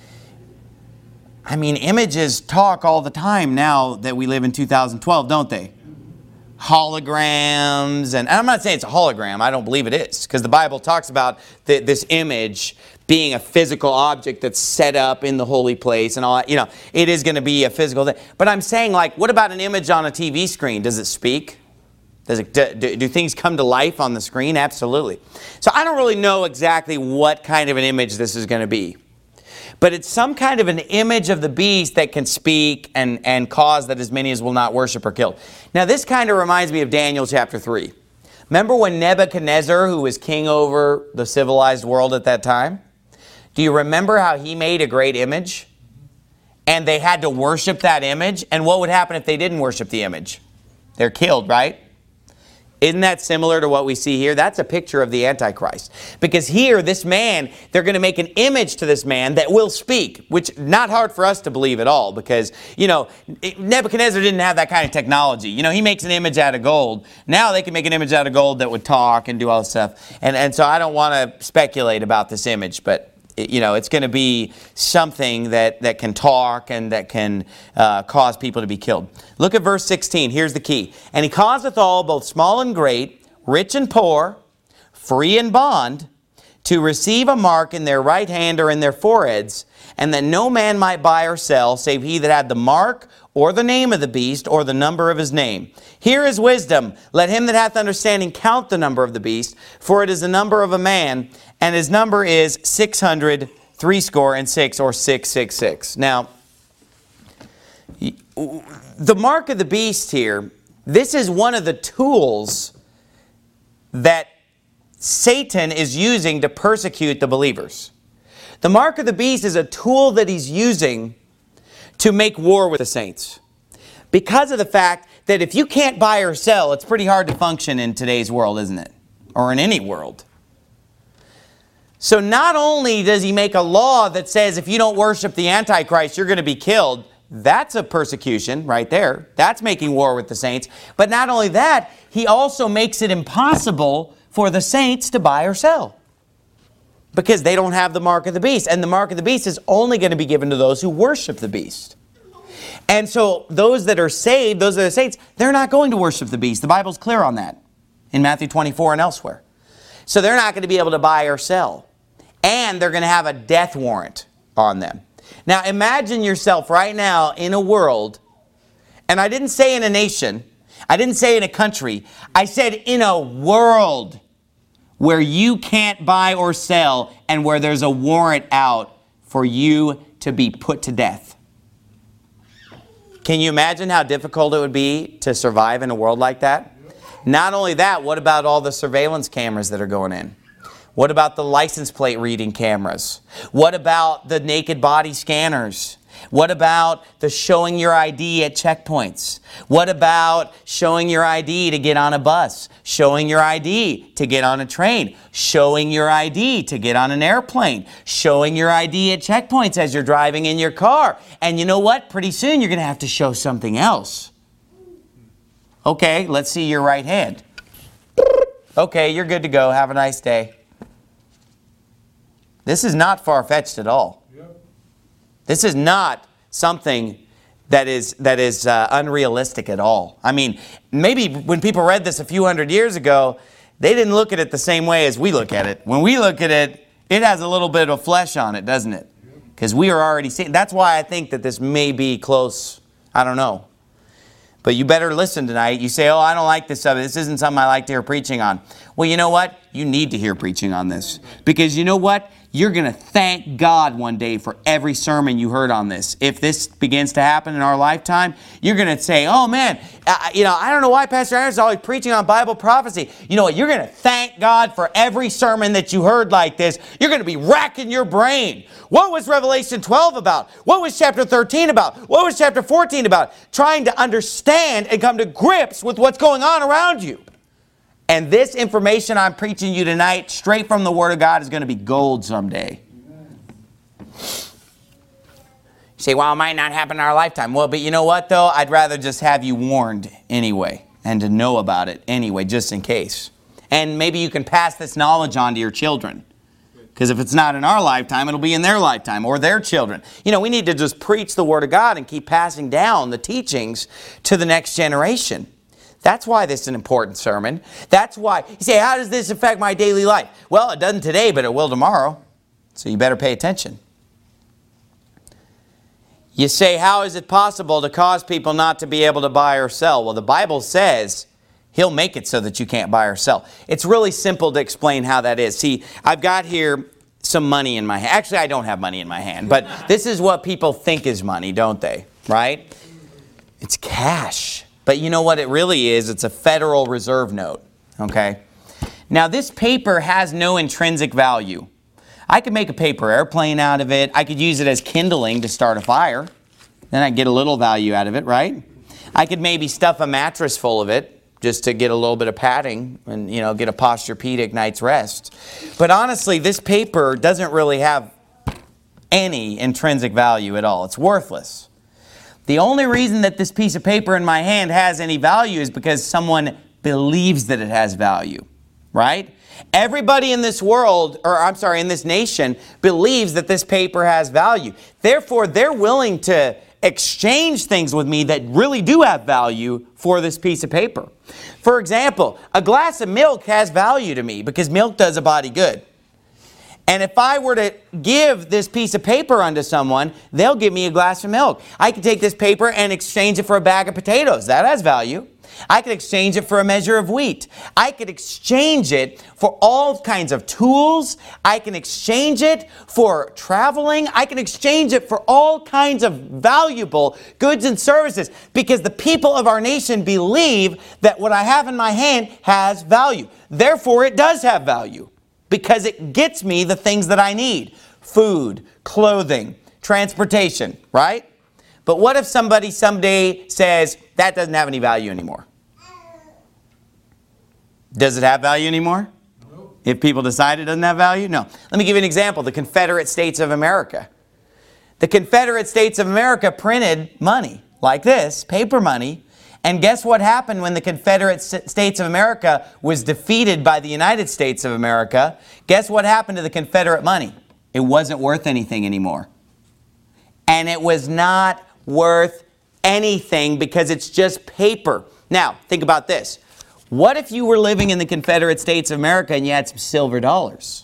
I mean, images talk all the time now that we live in two thousand twelve, don't they? Holograms, and, and I'm not saying it's a hologram. I don't believe it is, because the Bible talks about the, this image being a physical object that's set up in the holy place and all that. You know, it is going to be a physical thing. But I'm saying, like, what about an image on a T V screen? Does it speak? Does it, do, do things come to life on the screen? Absolutely. So I don't really know exactly what kind of an image this is going to be. But it's some kind of an image of the beast that can speak and, and cause that as many as will not worship are killed. Now this kind of reminds me of Daniel chapter three. Remember when Nebuchadnezzar, who was king over the civilized world at that time, do you remember how he made a great image? And they had to worship that image? And what would happen if they didn't worship the image? They're killed, right? Isn't that similar to what we see here? That's a picture of the Antichrist. Because here, this man, they're going to make an image to this man that will speak, which not hard for us to believe at all because, you know, Nebuchadnezzar didn't have that kind of technology. You know, he makes an image out of gold. Now they can make an image out of gold that would talk and do all this stuff. And, and so I don't want to speculate about this image, but you know, it's going to be something that, that can talk and that can uh, cause people to be killed. Look at verse sixteen. Here's the key. And he causeth all, both small and great, rich and poor, free and bond, to receive a mark in their right hand or in their foreheads, and that no man might buy or sell, save he that had the mark or the name of the beast or the number of his name. Here is wisdom. Let him that hath understanding count the number of the beast, for it is the number of a man, and his number is six hundred threescore and six, or six six six. Now, the mark of the beast here, this is one of the tools that Satan is using to persecute the believers. The mark of the beast is a tool that he's using to make war with the saints. Because of the fact that if you can't buy or sell, it's pretty hard to function in today's world, isn't it? Or in any world. So not only does he make a law that says if you don't worship the Antichrist, you're going to be killed. That's a persecution right there. That's making war with the saints. But not only that, he also makes it impossible for the saints to buy or sell. Because they don't have the mark of the beast. And the mark of the beast is only going to be given to those who worship the beast. And so those that are saved, those that are saints, they're not going to worship the beast. The Bible's clear on that in Matthew twenty-four and elsewhere. So they're not going to be able to buy or sell. And they're going to have a death warrant on them. Now imagine yourself right now in a world, and I didn't say in a nation, I didn't say in a country, I said in a world where you can't buy or sell and where there's a warrant out for you to be put to death. Can you imagine how difficult it would be to survive in a world like that? Not only that, what about all the surveillance cameras that are going in? What about the license plate reading cameras? What about the naked body scanners? What about the showing your I D at checkpoints? What about showing your I D to get on a bus? Showing your I D to get on a train? Showing your I D to get on an airplane? Showing your I D at checkpoints as you're driving in your car? And you know what? Pretty soon you're going to have to show something else. Okay, let's see your right hand. Okay, you're good to go. Have a nice day. This is not far-fetched at all. This is not something that is, that is uh, unrealistic at all. I mean, maybe when people read this a few hundred years ago, they didn't look at it the same way as we look at it. When we look at it, it has a little bit of flesh on it, doesn't it? Because we are already seeing. That's why I think that this may be close. I don't know. But you better listen tonight. You say, oh, I don't like this subject. This isn't something I like to hear preaching on. Well, you know what? You need to hear preaching on this. Because you know what? You're going to thank God one day for every sermon you heard on this. If this begins to happen in our lifetime, you're going to say, oh man, I, you know, I don't know why Pastor Aaron's always preaching on Bible prophecy. You know what? You're going to thank God for every sermon that you heard like this. You're going to be racking your brain. What was Revelation twelve about? What was chapter thirteen about? What was chapter fourteen about? Trying to understand and come to grips with what's going on around you. And this information I'm preaching you tonight, straight from the Word of God, is going to be gold someday. You say, well, it might not happen in our lifetime. Well, but you know what, though? I'd rather just have you warned anyway, and to know about it anyway, just in case. And maybe you can pass this knowledge on to your children. Because if it's not in our lifetime, it'll be in their lifetime, or their children. You know, we need to just preach the Word of God and keep passing down the teachings to the next generation. That's why this is an important sermon. That's why. You say, how does this affect my daily life? Well, it doesn't today, but it will tomorrow. So you better pay attention. You say, how is it possible to cause people not to be able to buy or sell? Well, the Bible says He'll make it so that you can't buy or sell. It's really simple to explain how that is. See, I've got here some money in my hand. Actually, I don't have money in my hand, but this is what people think is money, don't they? Right? It's cash. But you know what it really is? It's a Federal Reserve note, okay? Now, this paper has no intrinsic value. I could make a paper airplane out of it. I could use it as kindling to start a fire. Then I'd get a little value out of it, right? I could maybe stuff a mattress full of it, just to get a little bit of padding and, you know, get a Posturepedic night's rest. But honestly, this paper doesn't really have any intrinsic value at all. It's worthless. The only reason that this piece of paper in my hand has any value is because someone believes that it has value, right? Everybody in this world, or I'm sorry, in this nation, believes that this paper has value. Therefore, they're willing to exchange things with me that really do have value for this piece of paper. For example, a glass of milk has value to me because milk does a body good. And if I were to give this piece of paper unto someone, they'll give me a glass of milk. I could take this paper and exchange it for a bag of potatoes. That has value. I could exchange it for a measure of wheat. I could exchange it for all kinds of tools. I can exchange it for traveling. I can exchange it for all kinds of valuable goods and services because the people of our nation believe that what I have in my hand has value. Therefore, it does have value because it gets me the things that I need. Food, clothing, transportation, right? But what if somebody someday says, that doesn't have any value anymore? Does it have value anymore? No. If people decide it doesn't have value? No. Let me give you an example. The Confederate States of America. The Confederate States of America printed money like this, paper money. And guess what happened when the Confederate States of America was defeated by the United States of America? Guess what happened to the Confederate money? It wasn't worth anything anymore. And it was not worth anything because it's just paper. Now, think about this. What if you were living in the Confederate States of America and you had some silver dollars?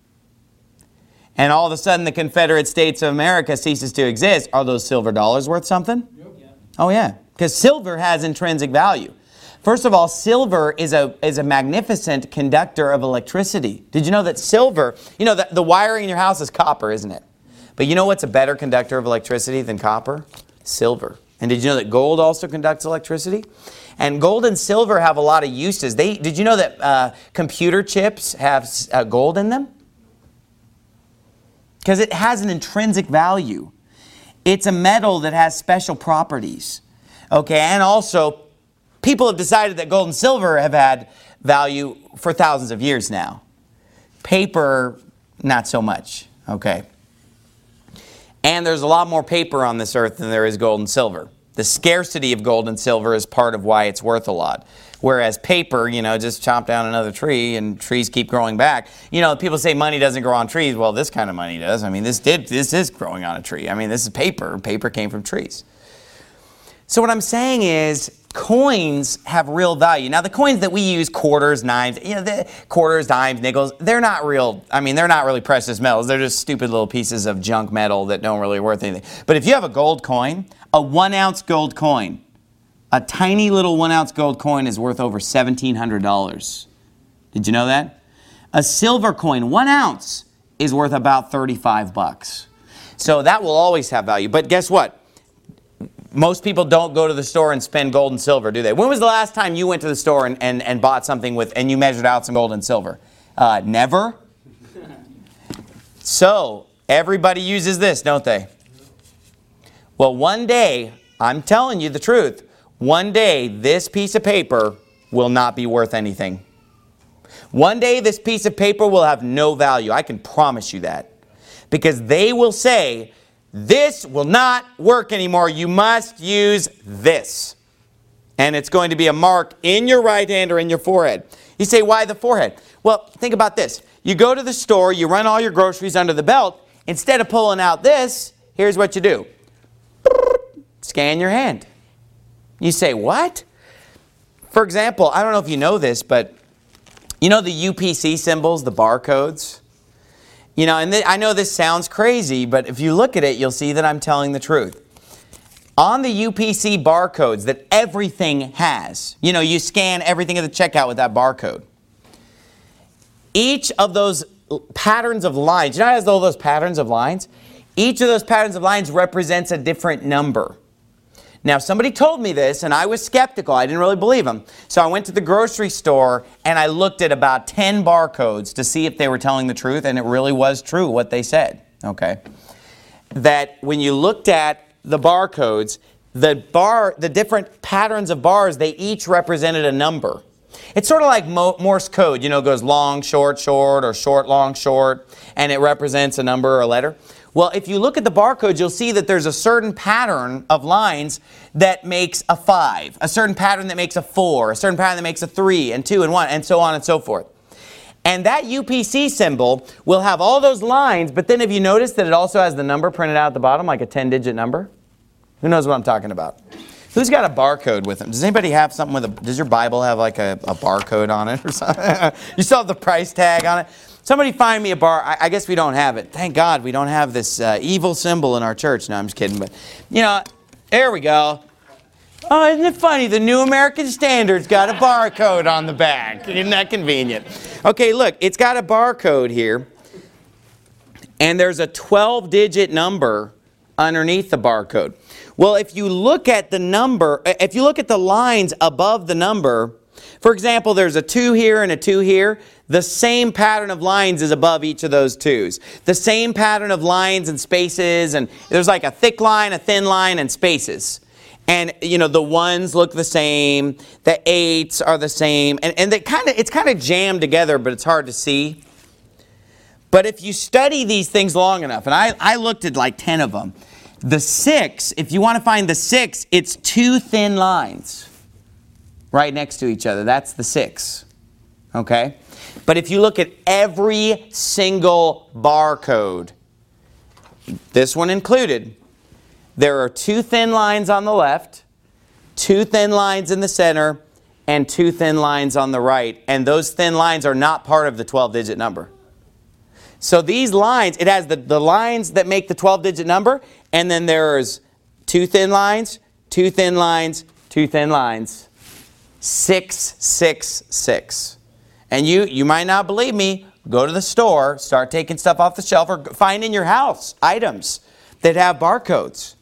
And all of a sudden the Confederate States of America ceases to exist. Are those silver dollars worth something? Yep. Yeah. Oh yeah, because silver has intrinsic value. First of all, silver is a, is a magnificent conductor of electricity. Did you know that silver, you know, the, the wiring in your house is copper, isn't it? But you know what's a better conductor of electricity than copper? Silver. And did you know that gold also conducts electricity? And gold and silver have a lot of uses. They, did you know that uh, computer chips have uh, gold in them? Because it has an intrinsic value. It's a metal that has special properties. Okay, and also, people have decided that gold and silver have had value for thousands of years now. Paper, not so much. Okay. And there's a lot more paper on this earth than there is gold and silver. The scarcity of gold and silver is part of why it's worth a lot. Whereas paper, you know, just chop down another tree and trees keep growing back. You know, people say money doesn't grow on trees. Well, this kind of money does. I mean, this did, this is growing on a tree. I mean, this is paper. Paper came from trees. So what I'm saying is coins have real value. Now, the coins that we use, quarters, dimes, you know, the quarters, dimes, nickels, they're not real. I mean, they're not really precious metals. They're just stupid little pieces of junk metal that don't really worth anything. But if you have a gold coin, a one ounce gold coin, a tiny little one ounce gold coin is worth over seventeen hundred dollars. Did you know that? A silver coin, one ounce, is worth about thirty-five bucks. So that will always have value. But guess what? Most people don't go to the store and spend gold and silver, do they? When was the last time you went to the store and, and, and bought something with, and you measured out some gold and silver? Uh, never? So, everybody uses this, don't they? Well, one day, I'm telling you the truth, one day this piece of paper will not be worth anything. One day this piece of paper will have no value. I can promise you that. Because they will say, this will not work anymore. You must use this. And it's going to be a mark in your right hand or in your forehead. You say, why the forehead? Well, think about this. You go to the store, you run all your groceries under the belt. Instead of pulling out this, here's what you do. Scan your hand. You say, what? For example, I don't know if you know this, but you know the U P C symbols, the barcodes? You know, and th I know this sounds crazy, but if you look at it, you'll see that I'm telling the truth. On the U P C barcodes that everything has, you know, you scan everything at the checkout with that barcode. Each of those patterns of lines, you know how it has all those patterns of lines? Each of those patterns of lines represents a different number. Now, somebody told me this, and I was skeptical. I didn't really believe them. So I went to the grocery store, and I looked at about ten barcodes to see if they were telling the truth, and it really was true what they said. Okay, that when you looked at the barcodes, the bar, the different patterns of bars, they each represented a number. It's sort of like Morse code, you know, it goes long, short, short, or short, long, short, and it represents a number or a letter. Well, if you look at the barcodes, you'll see that there's a certain pattern of lines that makes a five, a certain pattern that makes a four, a certain pattern that makes a three, and two, and one, and so on and so forth. And that U P C symbol will have all those lines, but then have you noticed that it also has the number printed out at the bottom, like a ten-digit number? Who knows what I'm talking about? Who's got a barcode with them? Does anybody have something with a, does your Bible have like a, a barcode on it or something? You still have the price tag on it? Somebody find me a bar. I, I guess we don't have it. Thank God we don't have this uh, evil symbol in our church. No, I'm just kidding. But, you know, there we go. Oh, isn't it funny? The New American Standard's got a barcode on the back. Isn't that convenient? Okay, look, it's got a barcode here. And there's a twelve-digit number underneath the barcode. Well, if you look at the number, if you look at the lines above the number, for example, there's a two here and a two here. The same pattern of lines is above each of those twos. The same pattern of lines and spaces, and there's like a thick line, a thin line, and spaces. And, you know, the ones look the same, the eights are the same, and, and they kind of, it's kind of jammed together, but it's hard to see. But if you study these things long enough, and I, I looked at like ten of them, the six, if you want to find the six, it's two thin lines right next to each other. That's the six, okay? But if you look at every single barcode, this one included, there are two thin lines on the left, two thin lines in the center, and two thin lines on the right. And those thin lines are not part of the twelve-digit number. So these lines, it has the, the lines that make the twelve-digit number, and then there's two thin lines, two thin lines, two thin lines. Six, six, six. And you, you might not believe me. Go to the store, start taking stuff off the shelf, or find in your house items that have barcodes.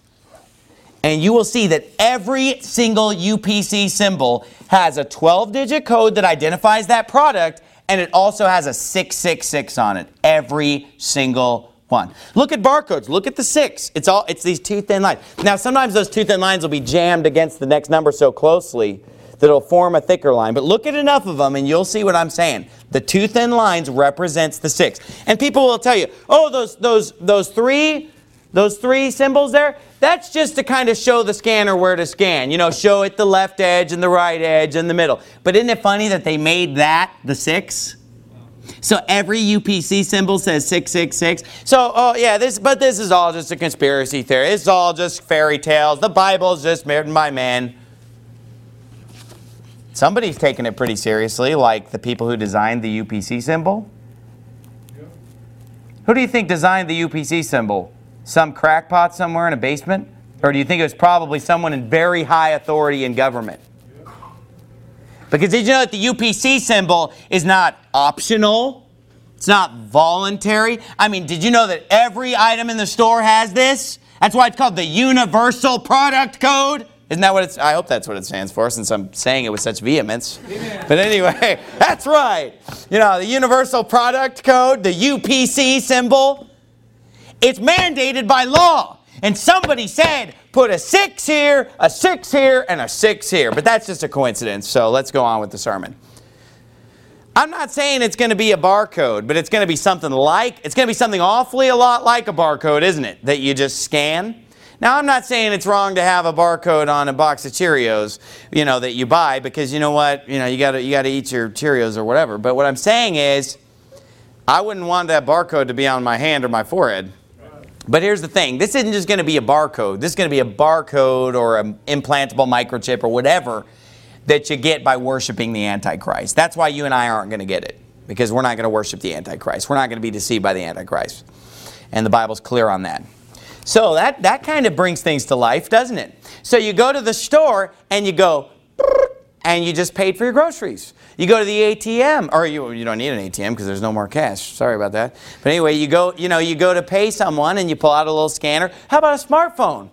And you will see that every single U P C symbol has a twelve-digit code that identifies that product, and it also has a six six six on it. Every single one. Look at barcodes. Look at the six. It's all. It's these two thin lines. Now, sometimes those two thin lines will be jammed against the next number so closely that it'll form a thicker line. But look at enough of them, and you'll see what I'm saying. The two thin lines represents the six. And people will tell you, oh, those those those three. Those three symbols there, that's just to kind of show the scanner where to scan. You know, show it the left edge and the right edge and the middle. But isn't it funny that they made that the six? So every U P C symbol says six six six. So, oh yeah, this, but this is all just a conspiracy theory. It's all just fairy tales. The Bible's just written by men. Somebody's taking it pretty seriously, like the people who designed the U P C symbol. Who do you think designed the U P C symbol? Some crackpot somewhere in a basement? Or do you think it was probably someone in very high authority in government? Because did you know that the U P C symbol is not optional? It's not voluntary. I mean, did you know that every item in the store has this? That's why it's called the Universal Product Code. Isn't that what it's? I hope that's what it stands for, since I'm saying it with such vehemence. Amen. But anyway, that's right. You know, the Universal Product Code, the U P C symbol. It's mandated by law. And somebody said, put a six here, a six here, and a six here. But that's just a coincidence. So let's go on with the sermon. I'm not saying it's going to be a barcode, but it's going to be something like, it's going to be something awfully a lot like a barcode, isn't it? That you just scan. Now, I'm not saying it's wrong to have a barcode on a box of Cheerios, you know, that you buy, because you know what, you know, you got to you got to eat your Cheerios or whatever. But what I'm saying is, I wouldn't want that barcode to be on my hand or my forehead. But here's the thing. This isn't just going to be a barcode. This is going to be a barcode or an implantable microchip or whatever that you get by worshiping the Antichrist. That's why you and I aren't going to get it, because we're not going to worship the Antichrist. We're not going to be deceived by the Antichrist. And the Bible's clear on that. So that, that kind of brings things to life, doesn't it? So you go to the store and you go, and you just paid for your groceries. You go to the A T M, or you, you don't need an A T M because there's no more cash. Sorry about that. But anyway, you go, you know, you go to pay someone and you pull out a little scanner. How about a smartphone?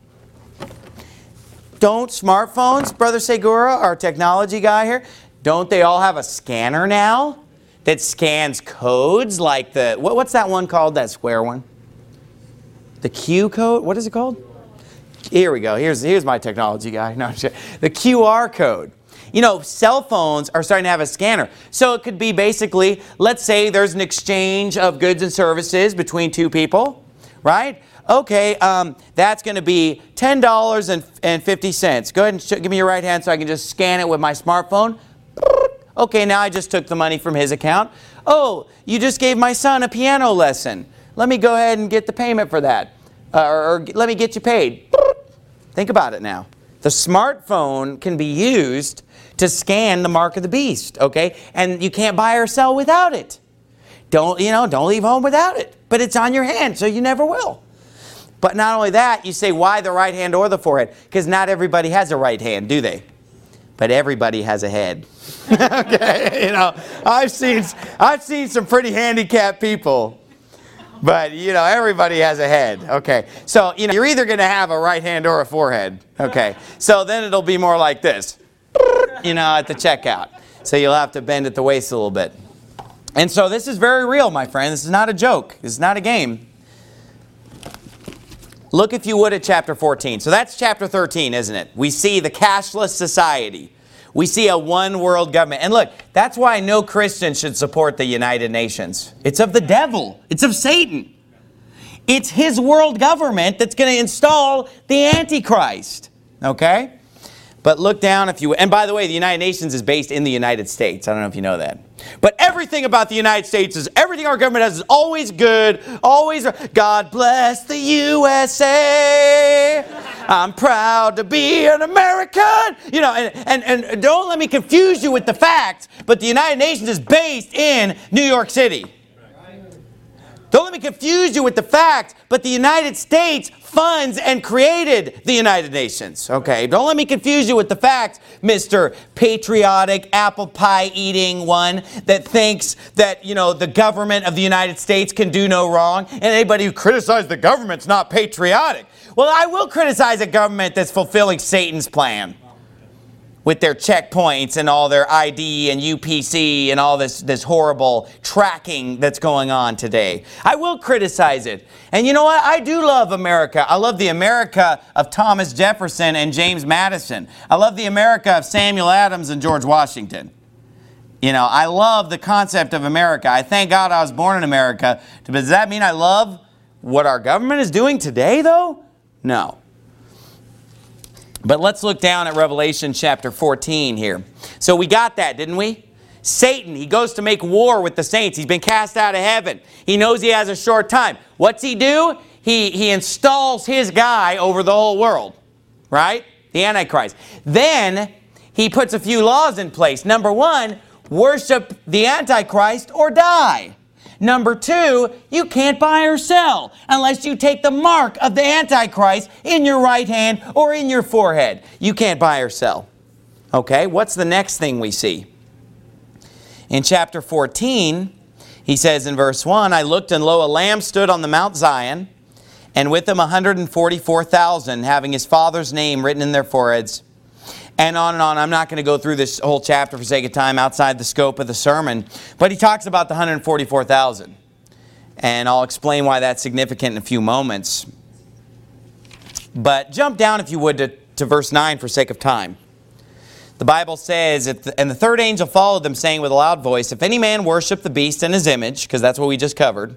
Don't smartphones, Brother Segura, our technology guy here, don't they all have a scanner now that scans codes like the, what, what's that one called, that square one? The Q code? What is it called? Here we go. Here's, here's my technology guy. No, I'm just kidding. The Q R code. You know, cell phones are starting to have a scanner. So it could be basically, let's say there's an exchange of goods and services between two people, right? Okay, um, that's going to be ten dollars and fifty cents. Go ahead and sh- give me your right hand so I can just scan it with my smartphone. Okay, now I just took the money from his account. Oh, you just gave my son a piano lesson. Let me go ahead and get the payment for that. Uh, or, or let me get you paid. Think about it now. The smartphone can be used to scan the mark of the beast, okay? And you can't buy or sell without it. Don't, you know, don't leave home without it. But it's on your hand, so you never will. But not only that, you say, why the right hand or the forehead? Because not everybody has a right hand, do they? But everybody has a head. Okay, you know, I've seen, I've seen some pretty handicapped people. But, you know, everybody has a head. Okay, so, you know, you're either going to have a right hand or a forehead. Okay, so then it'll be more like this, you know, at the checkout. So you'll have to bend at the waist a little bit. And so this is very real, my friend. This is not a joke. This is not a game. Look, if you would, at chapter fourteen. So that's chapter thirteen, isn't it? We see the cashless society. We see a one-world government. And look, that's why no Christian should support the United Nations. It's of the devil. It's of Satan. It's his world government that's going to install the Antichrist. Okay? But look down if you... And by the way, the United Nations is based in the United States. I don't know if you know that. But everything about the United States is... Everything our government has is always good. Always... God bless the U S A. I'm proud to be an American. You know, and, and, and don't let me confuse you with the facts. But the United Nations is based in New York City. Don't let me confuse you with the facts, but the United States funds and created the United Nations. Okay, don't let me confuse you with the facts, Mister Patriotic, apple pie eating one that thinks that, you know, the government of the United States can do no wrong, and anybody who criticizes the government's not patriotic. Well, I will criticize a government that's fulfilling Satan's plan with their checkpoints and all their I D and U P C and all this, this horrible tracking that's going on today. I will criticize it. And you know what? I do love America. I love the America of Thomas Jefferson and James Madison. I love the America of Samuel Adams and George Washington. You know, I love the concept of America. I thank God I was born in America. But does that mean I love what our government is doing today, though? No. But let's look down at Revelation chapter fourteen here. So we got that, didn't we? Satan, he goes to make war with the saints. He's been cast out of heaven. He knows he has a short time. What's he do? He, he installs his guy over the whole world, right? The Antichrist. Then he puts a few laws in place. Number one, worship the Antichrist or die. Number two, you can't buy or sell unless you take the mark of the Antichrist in your right hand or in your forehead. You can't buy or sell. Okay, what's the next thing we see? In chapter fourteen, he says in verse one, I looked and lo, a lamb stood on the Mount Zion, and with him one hundred forty-four thousand, having his father's name written in their foreheads. And on and on. I'm not going to go through this whole chapter for sake of time outside the scope of the sermon. But he talks about the one hundred forty-four thousand. And I'll explain why that's significant in a few moments. But jump down, if you would, to, to verse nine for sake of time. The Bible says, and the third angel followed them, saying with a loud voice, if any man worship the beast and his image, because that's what we just covered,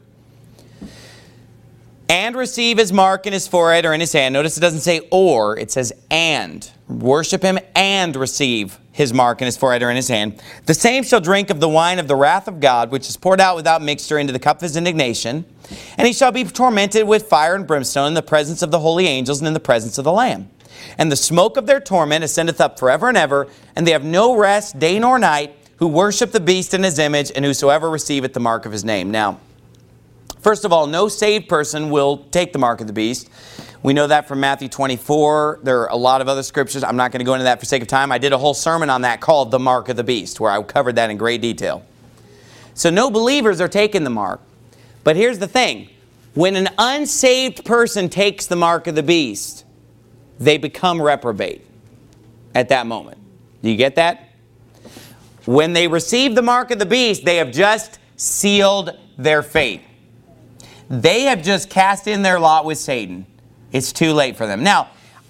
and receive his mark in his forehead or in his hand. Notice it doesn't say or, it says and. Worship him and receive his mark in his forehead or in his hand. The same shall drink of the wine of the wrath of God, which is poured out without mixture into the cup of his indignation. And he shall be tormented with fire and brimstone in the presence of the holy angels and in the presence of the Lamb. And the smoke of their torment ascendeth up forever and ever, and they have no rest day nor night, who worship the beast in his image, and whosoever receiveth the mark of his name. Now, first of all, no saved person will take the mark of the beast. We know that from Matthew twenty-four. There are a lot of other scriptures. I'm not going to go into that for sake of time. I did a whole sermon on that called The Mark of the Beast, where I covered that in great detail. So no believers are taking the mark. But here's the thing. When an unsaved person takes the mark of the beast, they become reprobate at that moment. Do you get that? When they receive the mark of the beast, they have just sealed their fate. They have just cast in their lot with Satan. It's too late for them. Now,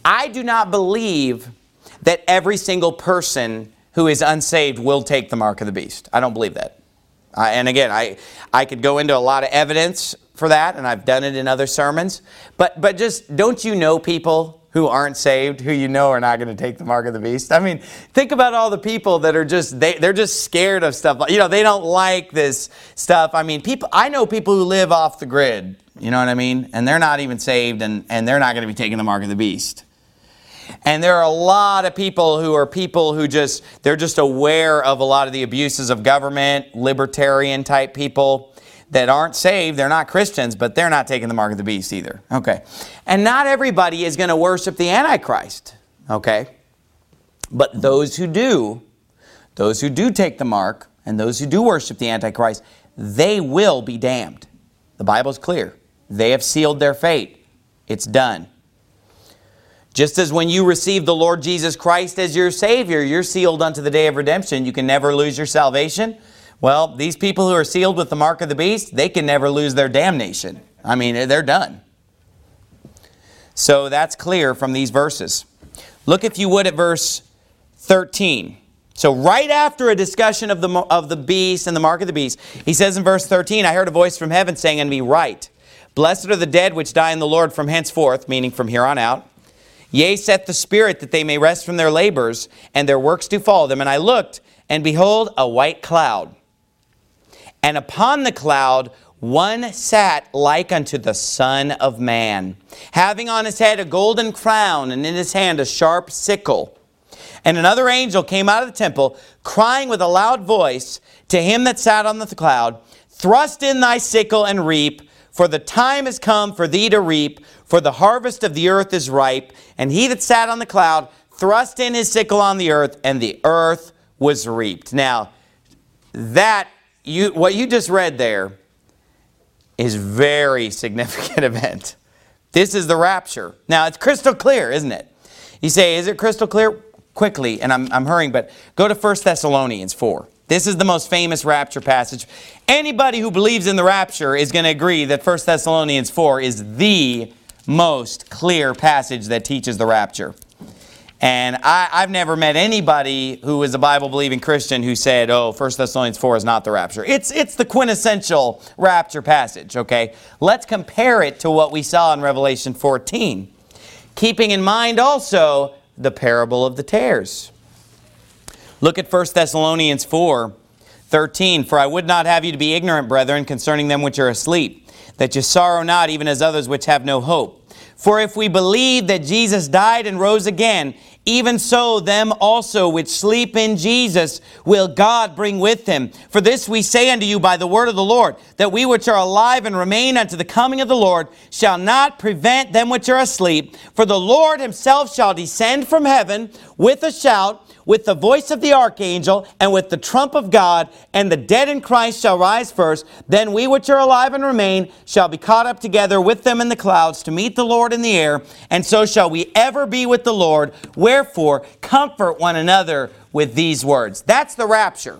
I do not believe that every single person who is unsaved will take the mark of the beast. I don't believe that. Uh, and again, I, I could go into a lot of evidence for that, and I've done it in other sermons. But, but just, don't you know people who aren't saved, who you know are not going to take the mark of the beast? I mean, think about all the people that are just, they, they're just scared of stuff. You know, they don't like this stuff. I mean, people. I know people who live off the grid, you know what I mean? And they're not even saved, and, and they're not going to be taking the mark of the beast. And there are a lot of people who are people who just, they're just aware of a lot of the abuses of government, libertarian type people that aren't saved. They're not Christians, but they're not taking the mark of the beast either. Okay. And not everybody is going to worship the Antichrist. Okay. But those who do, those who do take the mark, and those who do worship the Antichrist, they will be damned. The Bible's clear. They have sealed their fate. It's done. Just as when you receive the Lord Jesus Christ as your Savior, you're sealed unto the day of redemption. You can never lose your salvation. Well, these people who are sealed with the mark of the beast, they can never lose their damnation. I mean, they're done. So that's clear from these verses. Look, if you would, at verse thirteen. So right after a discussion of the, of the beast and the mark of the beast, he says in verse thirteen, I heard a voice from heaven saying unto me, Write, blessed are the dead which die in the Lord from henceforth, meaning from here on out. Yea, saith the Spirit, that they may rest from their labors, and their works do follow them. And I looked, and behold, a white cloud. And upon the cloud one sat like unto the Son of Man, having on his head a golden crown, and in his hand a sharp sickle. And another angel came out of the temple, crying with a loud voice to him that sat on the cloud, Thrust in thy sickle and reap, for the time is come for thee to reap, for the harvest of the earth is ripe. And he that sat on the cloud thrust in his sickle on the earth, and the earth was reaped. Now, that you what you just read there is very significant event. This is the rapture. Now, it's crystal clear, isn't it? You say, is it crystal clear? Quickly, and I'm, I'm hurrying, but go to First Thessalonians four. This is the most famous rapture passage. Anybody who believes in the rapture is going to agree that First Thessalonians four is the most clear passage that teaches the rapture. And I, I've never met anybody who is a Bible-believing Christian who said, oh, First Thessalonians four is not the rapture. It's, it's the quintessential rapture passage, okay? Let's compare it to what we saw in Revelation fourteen. Keeping in mind also the parable of the tares. Look at First Thessalonians four thirteen. For I would not have you to be ignorant, brethren, concerning them which are asleep, that you sorrow not, even as others which have no hope. For if we believe that Jesus died and rose again, even so them also which sleep in Jesus will God bring with him. For this we say unto you by the word of the Lord, that we which are alive and remain unto the coming of the Lord shall not prevent them which are asleep. For the Lord himself shall descend from heaven with a shout, with the voice of the archangel, and with the trump of God, and the dead in Christ shall rise first. Then we which are alive and remain shall be caught up together with them in the clouds to meet the Lord in the air, and so shall we ever be with the Lord. Wherefore, comfort one another with these words. That's the rapture.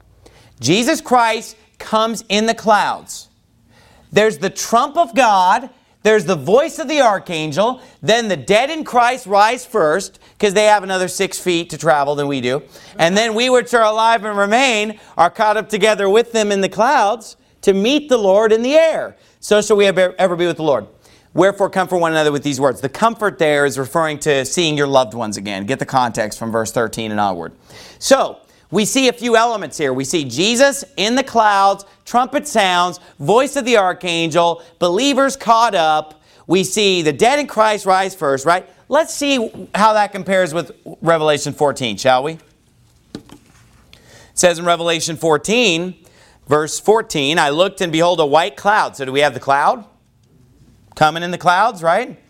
Jesus Christ comes in the clouds. There's the trump of God. There's the voice of the archangel. Then the dead in Christ rise first, because they have another six feet to travel than we do. And then we which are alive and remain are caught up together with them in the clouds to meet the Lord in the air. So shall we ever, ever be with the Lord. Wherefore comfort one another with these words. The comfort there is referring to seeing your loved ones again. Get the context from verse thirteen and onward. So, we see a few elements here. We see Jesus in the clouds, trumpet sounds, voice of the archangel, believers caught up. We see the dead in Christ rise first, right? Let's see how that compares with Revelation fourteen, shall we? It says in Revelation fourteen, verse fourteen, I looked and behold a white cloud. So do we have the cloud? Coming in the clouds, right?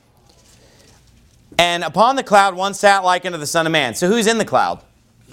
And upon the cloud one sat like unto the Son of Man. So who's in the cloud?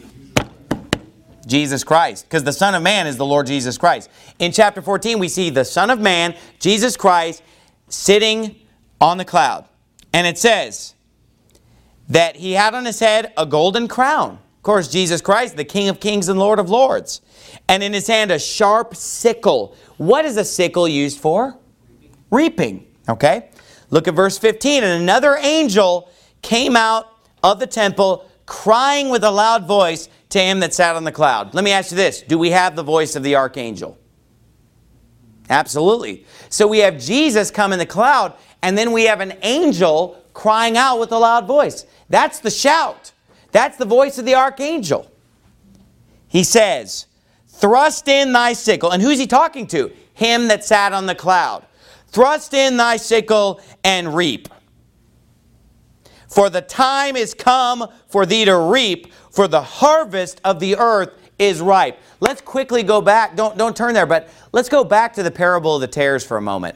Jesus Christ, because the Son of Man is the Lord Jesus Christ. In chapter fourteen, we see the Son of Man, Jesus Christ, sitting on the cloud. And it says that he had on his head a golden crown. Of course, Jesus Christ, the King of Kings and Lord of Lords. And in his hand a sharp sickle. What is a sickle used for? Reaping. Okay? Look at verse fifteen. And another angel came out of the temple, crying with a loud voice to him that sat on the cloud. Let me ask you this. Do we have the voice of the archangel? Absolutely. So we have Jesus come in the cloud, and then we have an angel crying out with a loud voice. That's the shout. That's the voice of the archangel. He says, thrust in thy sickle. And who's he talking to? Him that sat on the cloud. Thrust in thy sickle and reap. For the time is come for thee to reap, for the harvest of the earth is ripe. Let's quickly go back. Don't, don't turn there, but let's go back to the parable of the tares for a moment.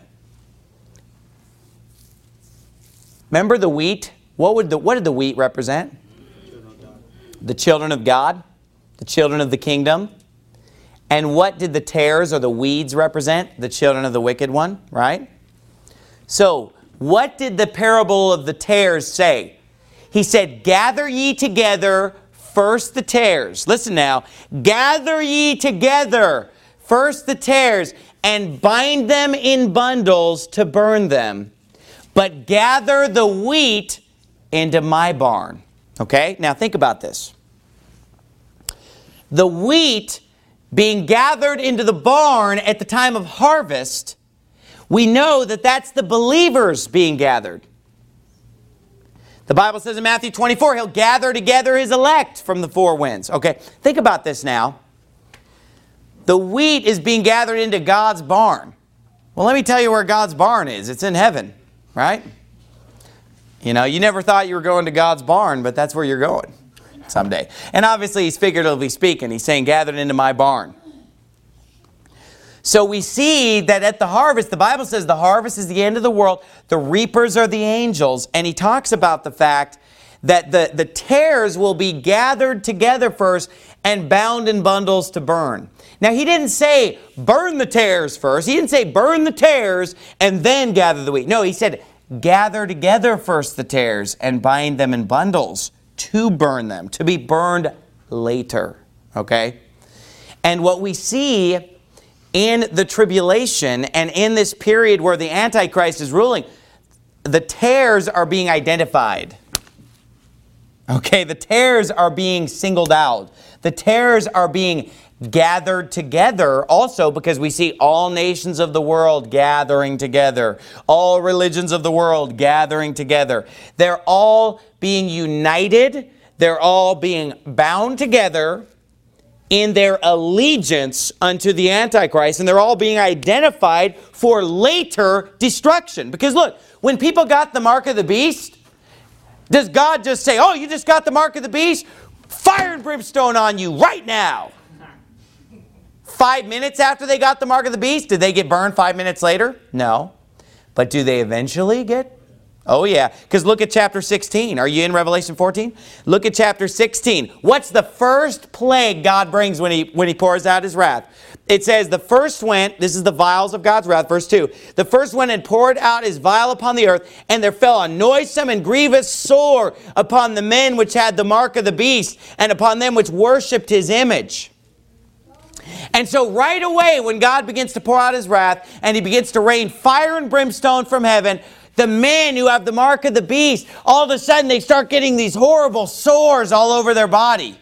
Remember the wheat? What, would the, what did the wheat represent? The children of God. The children of the kingdom. And what did the tares or the weeds represent? The children of the wicked one, right? So, what did the parable of the tares say? He said, gather ye together first the tares. Listen now. Gather ye together first the tares and bind them in bundles to burn them. But gather the wheat into my barn. Okay? Now think about this. The wheat being gathered into the barn at the time of harvest, we know that that's the believers being gathered. The Bible says in Matthew twenty-four, he'll gather together his elect from the four winds. Okay, think about this now. The wheat is being gathered into God's barn. Well, let me tell you where God's barn is. It's in heaven, right? You know, you never thought you were going to God's barn, but that's where you're going someday. And obviously he's figuratively speaking. He's saying, gathered into my barn. So we see that at the harvest, the Bible says the harvest is the end of the world. The reapers are the angels. And he talks about the fact that the, the tares will be gathered together first and bound in bundles to burn. Now he didn't say burn the tares first. He didn't say burn the tares and then gather the wheat. No, he said gather together first the tares and bind them in bundles to burn them, to be burned later. Okay? And what we see in the tribulation and in this period where the Antichrist is ruling, the tares are being identified. Okay, the tares are being singled out. The tares are being gathered together also because we see all nations of the world gathering together. All religions of the world gathering together. They're all being united. They're all being bound together in their allegiance unto the Antichrist, and they're all being identified for later destruction. Because look, when people got the mark of the beast, does God just say, oh, you just got the mark of the beast? Fire and brimstone on you right now. Five minutes after they got the mark of the beast, did they get burned five minutes later? No. But do they eventually get? Oh yeah, because look at chapter sixteen. Are you in Revelation fourteen? Look at chapter sixteen. What's the first plague God brings when he, when he pours out his wrath? It says, the first went, this is the vials of God's wrath, verse two. The first went and poured out his vial upon the earth, and there fell a noisome and grievous sore upon the men which had the mark of the beast, and upon them which worshipped his image. And so right away, when God begins to pour out his wrath, and he begins to rain fire and brimstone from heaven, the men who have the mark of the beast, all of a sudden they start getting these horrible sores all over their body.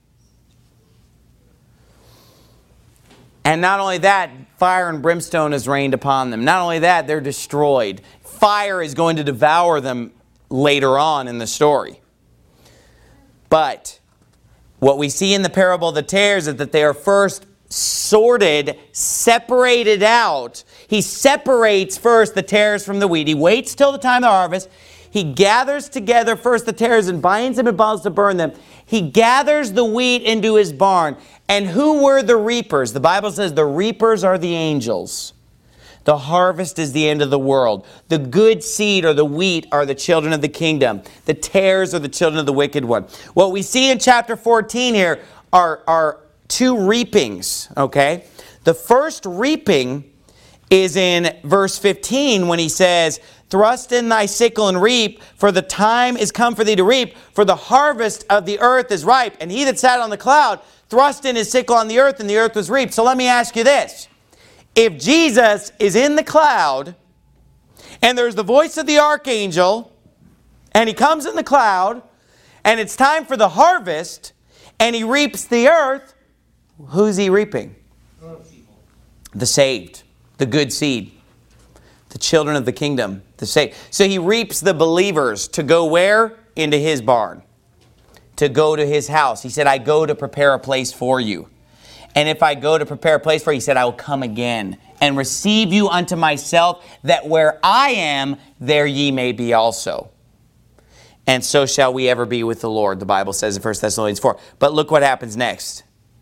And not only that, fire and brimstone is rained upon them. Not only that, they're destroyed. Fire is going to devour them later on in the story. But what we see in the parable of the tares is that they are first sorted, separated out. He separates first the tares from the wheat. He waits till the time of the harvest. He gathers together first the tares and binds them in bundles to burn them. He gathers the wheat into his barn. And who were the reapers? The Bible says the reapers are the angels. The harvest is the end of the world. The good seed or the wheat are the children of the kingdom. The tares are the children of the wicked one. What we see in chapter fourteen here are, are two reapings, okay? The first reaping is in verse fifteen when he says, thrust in thy sickle and reap, for the time is come for thee to reap, for the harvest of the earth is ripe. And he that sat on the cloud thrust in his sickle on the earth, and the earth was reaped. So let me ask you this. If Jesus is in the cloud, and there's the voice of the archangel, And he comes in the cloud, and it's time for the harvest, and he reaps the earth. Who's he reaping? The saved, the good seed, the children of the kingdom, the saved. So he reaps the believers to go where? Into his barn, to go to his house. He said, I go to prepare a place for you. And if I go to prepare a place for you, he said, I will come again and receive you unto myself, that where I am, there ye may be also. And so shall we ever be with the Lord, the Bible says in First Thessalonians four. But look what happens next.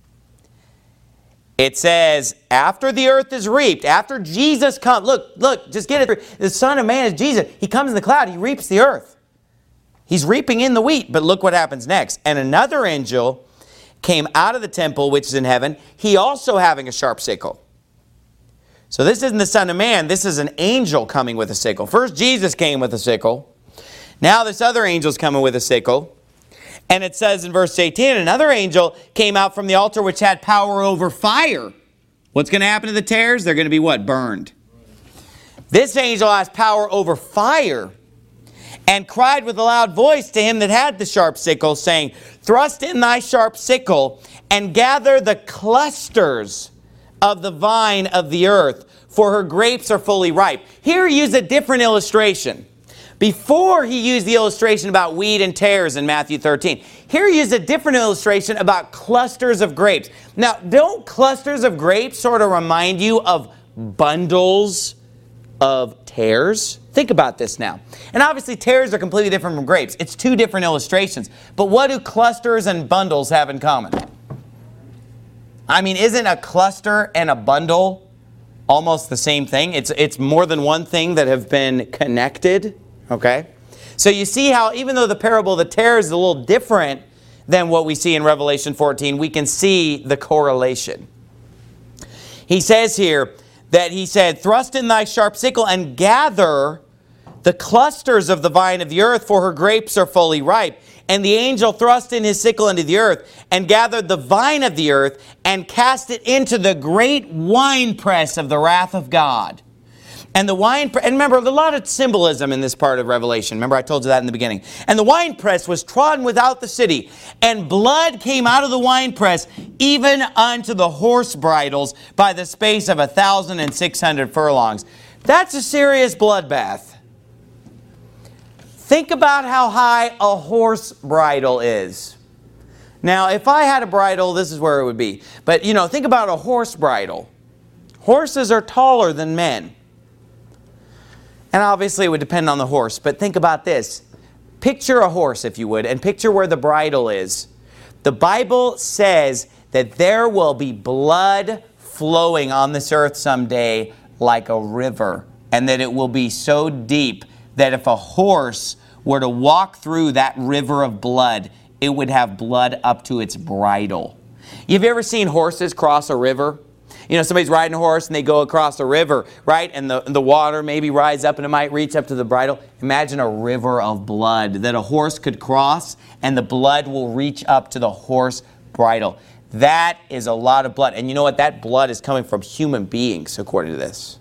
It says, after the earth is reaped, after Jesus comes, look, look, just get it. The Son of Man is Jesus. He comes in the cloud, he reaps the earth. He's reaping in the wheat, but look what happens next. And another angel came out of the temple, which is in heaven, he also having a sharp sickle. So this isn't the Son of Man, this is an angel coming with a sickle. First Jesus came with a sickle. Now this other angel's coming with a sickle. And it says in verse eighteen, another angel came out from the altar which had power over fire. What's going to happen to the tares? They're going to be what? Burned. This angel has power over fire, and cried with a loud voice to him that had the sharp sickle, saying, thrust in thy sharp sickle, and gather the clusters of the vine of the earth, for her grapes are fully ripe. Here he used a different illustration. Before he used the illustration about wheat and tares in Matthew thirteen. Here he used a different illustration about clusters of grapes. Now, don't clusters of grapes sort of remind you of bundles of tares? Think about this now. And obviously tares are completely different from grapes. It's two different illustrations. But what do clusters and bundles have in common? I mean, isn't a cluster and a bundle almost the same thing? It's, it's more than one thing that have been connected. Okay? So you see how even though the parable of the tares is a little different than what we see in Revelation fourteen, we can see the correlation. He says here that he said, thrust in thy sharp sickle and gather the clusters of the vine of the earth, for her grapes are fully ripe. And the angel thrust in his sickle into the earth, and gathered the vine of the earth, and cast it into the great winepress of the wrath of God. And the wine, and remember, there's a lot of symbolism in this part of Revelation. Remember, I told you that in the beginning. And the winepress was trodden without the city, and blood came out of the winepress, even unto the horse bridles, by the space of a thousand and six hundred furlongs. That's a serious bloodbath. Think about how high a horse bridle is. Now, if I had a bridle, this is where it would be. But, you know, think about a horse bridle. Horses are taller than men. And obviously it would depend on the horse, but think about this. Picture a horse, if you would, and picture where the bridle is. The Bible says that there will be blood flowing on this earth someday like a river, and that it will be so deep that if a horse were to walk through that river of blood, it would have blood up to its bridle. You've ever seen horses cross a river? You know, somebody's riding a horse and they go across a river, right? And the, the water maybe rise up and it might reach up to the bridle. Imagine a river of blood that a horse could cross, and the blood will reach up to the horse bridle. That is a lot of blood. And you know what? That blood is coming from human beings, according to this.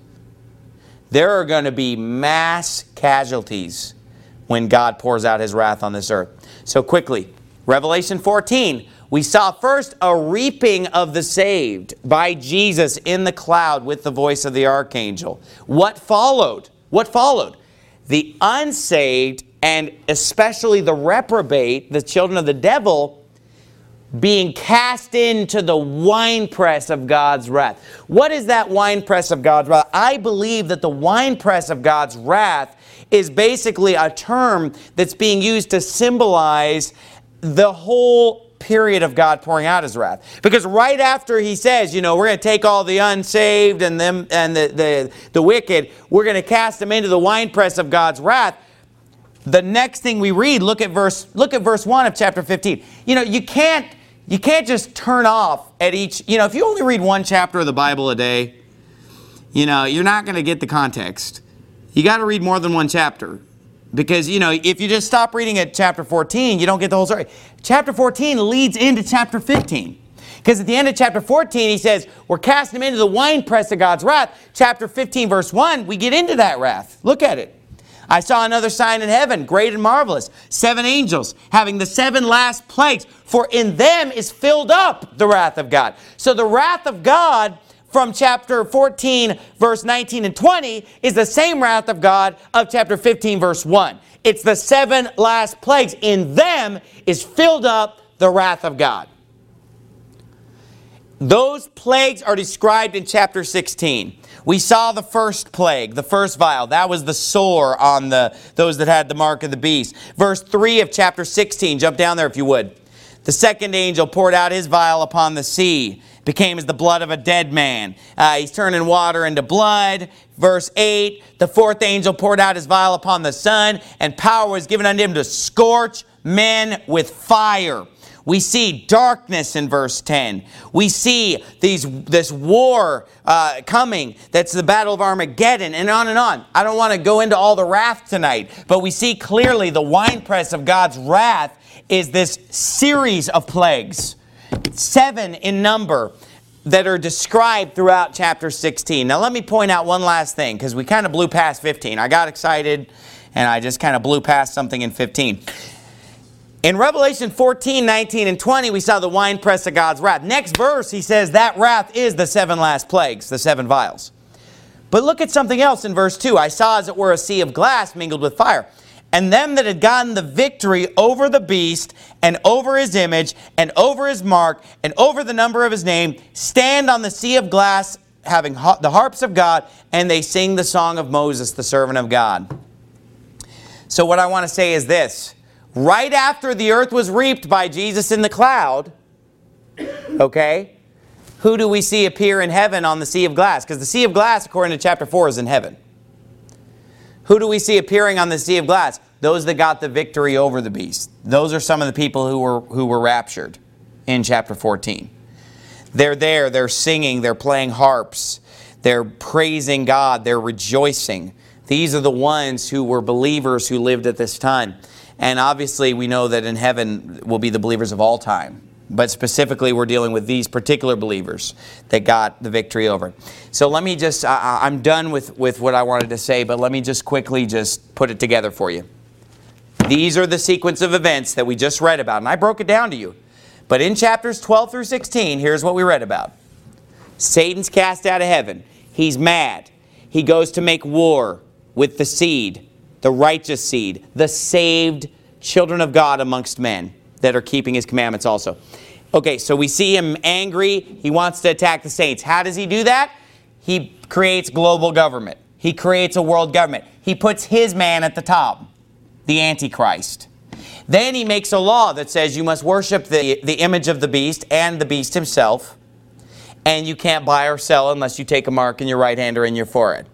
There are going to be mass casualties when God pours out his wrath on this earth. So quickly, Revelation fourteen. We saw first a reaping of the saved by Jesus in the cloud with the voice of the archangel. What followed? What followed? The unsaved, and especially the reprobate, the children of the devil, being cast into the winepress of God's wrath. What is that winepress of God's wrath? I believe that the winepress of God's wrath is basically a term that's being used to symbolize the whole period of God pouring out his wrath. Because right after he says, you know, we're going to take all the unsaved and them and the, the, the wicked, we're going to cast them into the winepress of God's wrath. The next thing we read, look at verse, look at verse one of chapter fifteen. You know, you can't, you can't just turn off at each, you know, if you only read one chapter of the Bible a day, you know, you're not going to get the context. You got to read more than one chapter. Because, you know, if you just stop reading at chapter fourteen, you don't get the whole story. Chapter fourteen leads into chapter fifteen. Because at the end of chapter fourteen, he says, we're casting them into the winepress of God's wrath. Chapter fifteen, verse one, we get into that wrath. Look at it. I saw another sign in heaven, great and marvelous, seven angels having the seven last plagues, for in them is filled up the wrath of God. So the wrath of God from chapter fourteen, verse nineteen and twenty is the same wrath of God of chapter fifteen, verse one. It's the seven last plagues. In them is filled up the wrath of God. Those plagues are described in chapter sixteen. We saw the first plague, the first vial. That was the sore on the those that had the mark of the beast. Verse three of chapter sixteen. Jump down there if you would. The second angel poured out his vial upon the sea. It became as the blood of a dead man. Uh, he's turning water into blood. Verse eight. The fourth angel poured out his vial upon the sun, and power was given unto him to scorch men with fire. We see darkness in verse ten. We see these, this war uh, coming. That's the battle of Armageddon, and on and on. I don't want to go into all the wrath tonight, but we see clearly the winepress of God's wrath is this series of plagues, seven in number, that are described throughout chapter sixteen. Now let me point out one last thing, because we kind of blew past fifteen. I got excited, and I just kind of blew past something in fifteen. In Revelation fourteen, nineteen, and twenty, we saw the winepress of God's wrath. Next verse, he says that wrath is the seven last plagues, the seven vials. But look at something else in verse two. I saw as it were a sea of glass mingled with fire, and them that had gotten the victory over the beast, and over his image, and over his mark, and over the number of his name, stand on the sea of glass, having the harps of God, and they sing the song of Moses, the servant of God. So what I want to say is this. Right after the earth was reaped by Jesus in the cloud, okay, who do we see appear in heaven on the sea of glass? Because the sea of glass, according to chapter four, is in heaven. Who do we see appearing on the sea of glass? Those that got the victory over the beast. Those are some of the people who were, who were raptured in chapter fourteen. They're there, they're singing, they're playing harps, they're praising God, they're rejoicing. These are the ones who were believers who lived at this time. And obviously we know that in heaven will be the believers of all time. But specifically we're dealing with these particular believers that got the victory over. So let me just, I, I'm done with, with what I wanted to say, but let me just quickly just put it together for you. These are the sequence of events that we just read about. And I broke it down to you. But in chapters twelve through sixteen, here's what we read about. Satan's cast out of heaven. He's mad. He goes to make war with the seed, the righteous seed, the saved children of God amongst men that are keeping His commandments also. Okay, so we see him angry. He wants to attack the saints. How does he do that? He creates global government. He creates a world government. He puts his man at the top, the Antichrist. Then he makes a law that says you must worship the, the image of the beast and the beast himself, and you can't buy or sell unless you take a mark in your right hand or in your forehead.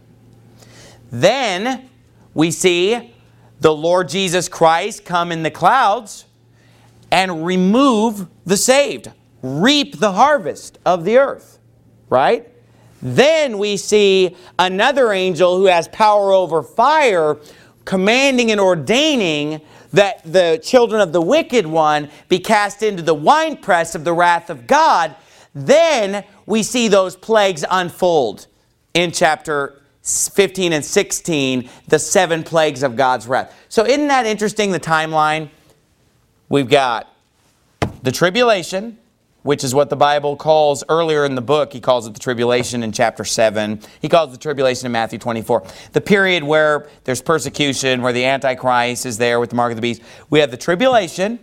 Then we see the Lord Jesus Christ come in the clouds and remove the saved, reap the harvest of the earth, right? Then we see another angel who has power over fire, commanding and ordaining that the children of the wicked one be cast into the winepress of the wrath of God. Then we see those plagues unfold in chapter fifteen and sixteen, the seven plagues of God's wrath. So isn't that interesting, the timeline? We've got the tribulation, which is what the Bible calls earlier in the book. He calls it the tribulation in chapter seven. He calls it the tribulation in Matthew twenty-four. The period where there's persecution, where the Antichrist is there with the mark of the beast. We have the tribulation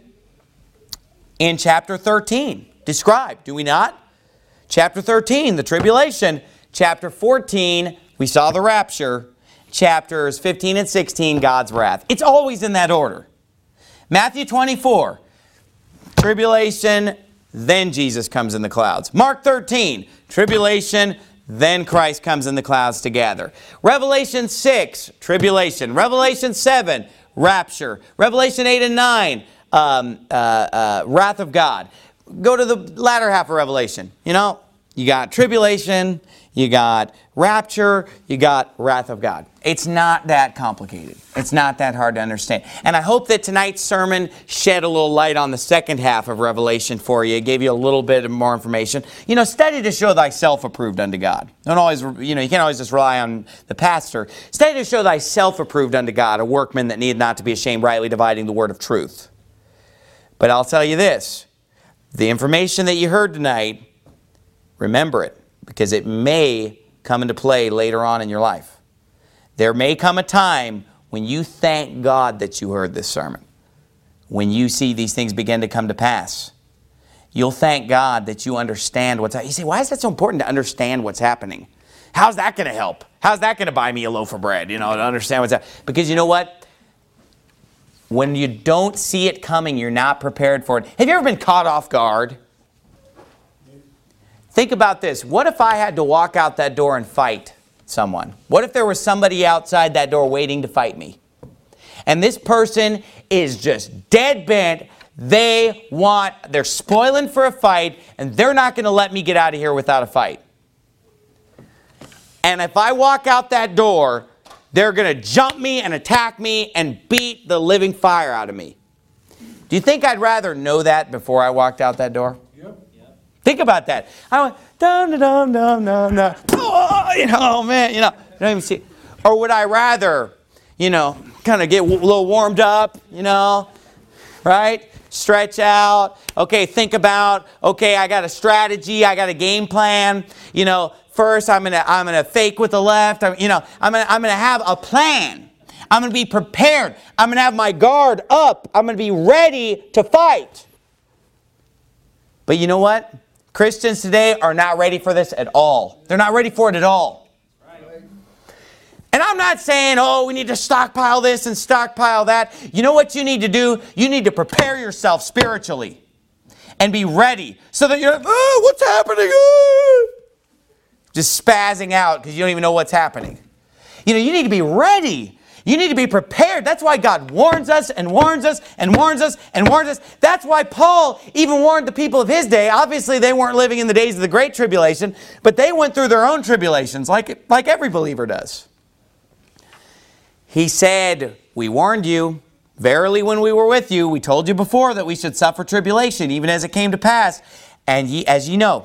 in chapter thirteen, described, do we not? Chapter thirteen, the tribulation. Chapter fourteen, we saw the rapture. Chapters fifteen and sixteen, God's wrath. It's always in that order. Matthew twenty-four, tribulation, then Jesus comes in the clouds. Mark thirteen, tribulation, then Christ comes in the clouds together. Revelation six, tribulation. Revelation seven, rapture. Revelation eight and nine, um, uh, uh, wrath of God. Go to the latter half of Revelation. You know, you got tribulation, you got rapture, you got wrath of God. It's not that complicated. It's not that hard to understand. And I hope that tonight's sermon shed a little light on the second half of Revelation for you. It gave you a little bit more information. You know, study to show thyself approved unto God. Don't always, you know, you can't always just rely on the pastor. Study to show thyself approved unto God, a workman that needed not to be ashamed, rightly dividing the word of truth. But I'll tell you this, the information that you heard tonight, remember it, because it may come into play later on in your life. There may come a time when you thank God that you heard this sermon. When you see these things begin to come to pass, you'll thank God that you understand what's happening. You say, why is that so important to understand what's happening? How's that going to help? How's that going to buy me a loaf of bread, you know, to understand what's happening? Because you know what? When you don't see it coming, you're not prepared for it. Have you ever been caught off guard? Think about this. What if I had to walk out that door and fight someone? What if there was somebody outside that door waiting to fight me? And this person is just dead bent. They want, they're spoiling for a fight, and they're not going to let me get out of here without a fight. And if I walk out that door, they're going to jump me and attack me and beat the living fire out of me. Do you think I'd rather know that before I walked out that door? Yep. Yep. Think about that. I went, dum, dum, dum, dum, dum. Oh, you know, oh, man, you know, you don't even see. Or would I rather, you know, kind of get a little warmed up, you know, right? Stretch out. Okay, think about, okay, I got a strategy, I got a game plan, you know. First, I'm gonna I'm gonna fake with the left. I'm, you know, I'm gonna I'm gonna have a plan. I'm gonna be prepared. I'm gonna have my guard up. I'm gonna be ready to fight. But you know what? Christians today are not ready for this at all. They're not ready for it at all. Right. And I'm not saying, oh, we need to stockpile this and stockpile that. You know what you need to do? You need to prepare yourself spiritually and be ready so that you're, oh, what's happening? Oh. Just spazzing out because you don't even know what's happening. You know, you need to be ready. You need to be prepared. That's why God warns us and warns us and warns us and warns us. That's why Paul even warned the people of his day. Obviously, they weren't living in the days of the Great Tribulation, but they went through their own tribulations like, like every believer does. He said, we warned you. Verily, when we were with you, we told you before that we should suffer tribulation, even as it came to pass. And ye, as ye know.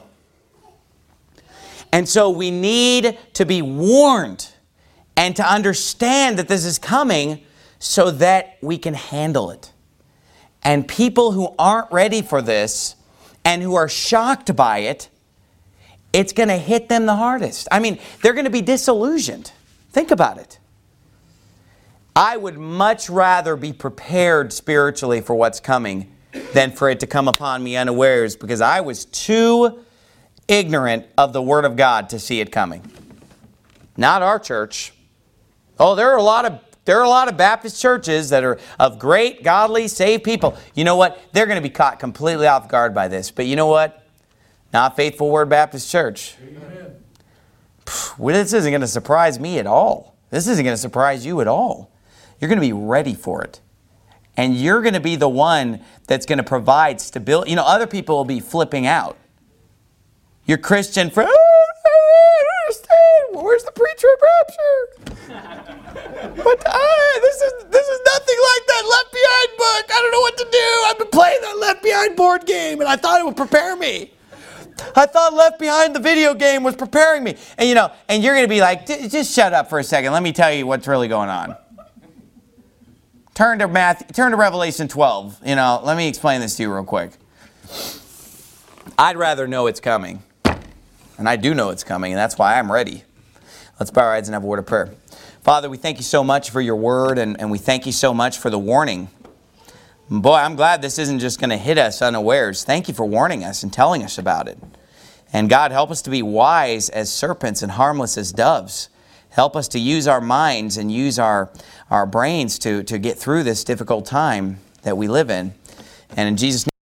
And so we need to be warned and to understand that this is coming so that we can handle it. And people who aren't ready for this and who are shocked by it, it's going to hit them the hardest. I mean, they're going to be disillusioned. Think about it. I would much rather be prepared spiritually for what's coming than for it to come upon me unawares, because I was too ignorant of the Word of God to see it coming. Not our church. Oh, there are a lot of there are a lot of Baptist churches that are of great, godly, saved people. You know what? They're going to be caught completely off guard by this. But you know what? Not Faithful Word Baptist Church. Amen. Well, this isn't going to surprise me at all. This isn't going to surprise you at all. You're going to be ready for it. And you're going to be the one that's going to provide stability. You know, other people will be flipping out. Your Christian friend, oh, I don't understand. Where's the pre-trib rapture? But uh, this is this is nothing like that Left Behind book. I don't know what to do. I've been playing that Left Behind board game, and I thought it would prepare me. I thought Left Behind the video game was preparing me. And you know, and you're going to be like, just shut up for a second. Let me tell you what's really going on. Turn to Matthew, turn to Revelation twelve. You know, let me explain this to you real quick. I'd rather know it's coming. And I do know it's coming, and that's why I'm ready. Let's bow our heads and have a word of prayer. Father, we thank you so much for your word, and, and we thank you so much for the warning. Boy, I'm glad this isn't just going to hit us unawares. Thank you for warning us and telling us about it. And God, help us to be wise as serpents and harmless as doves. Help us to use our minds and use our, our brains to, to get through this difficult time that we live in. And in Jesus' name,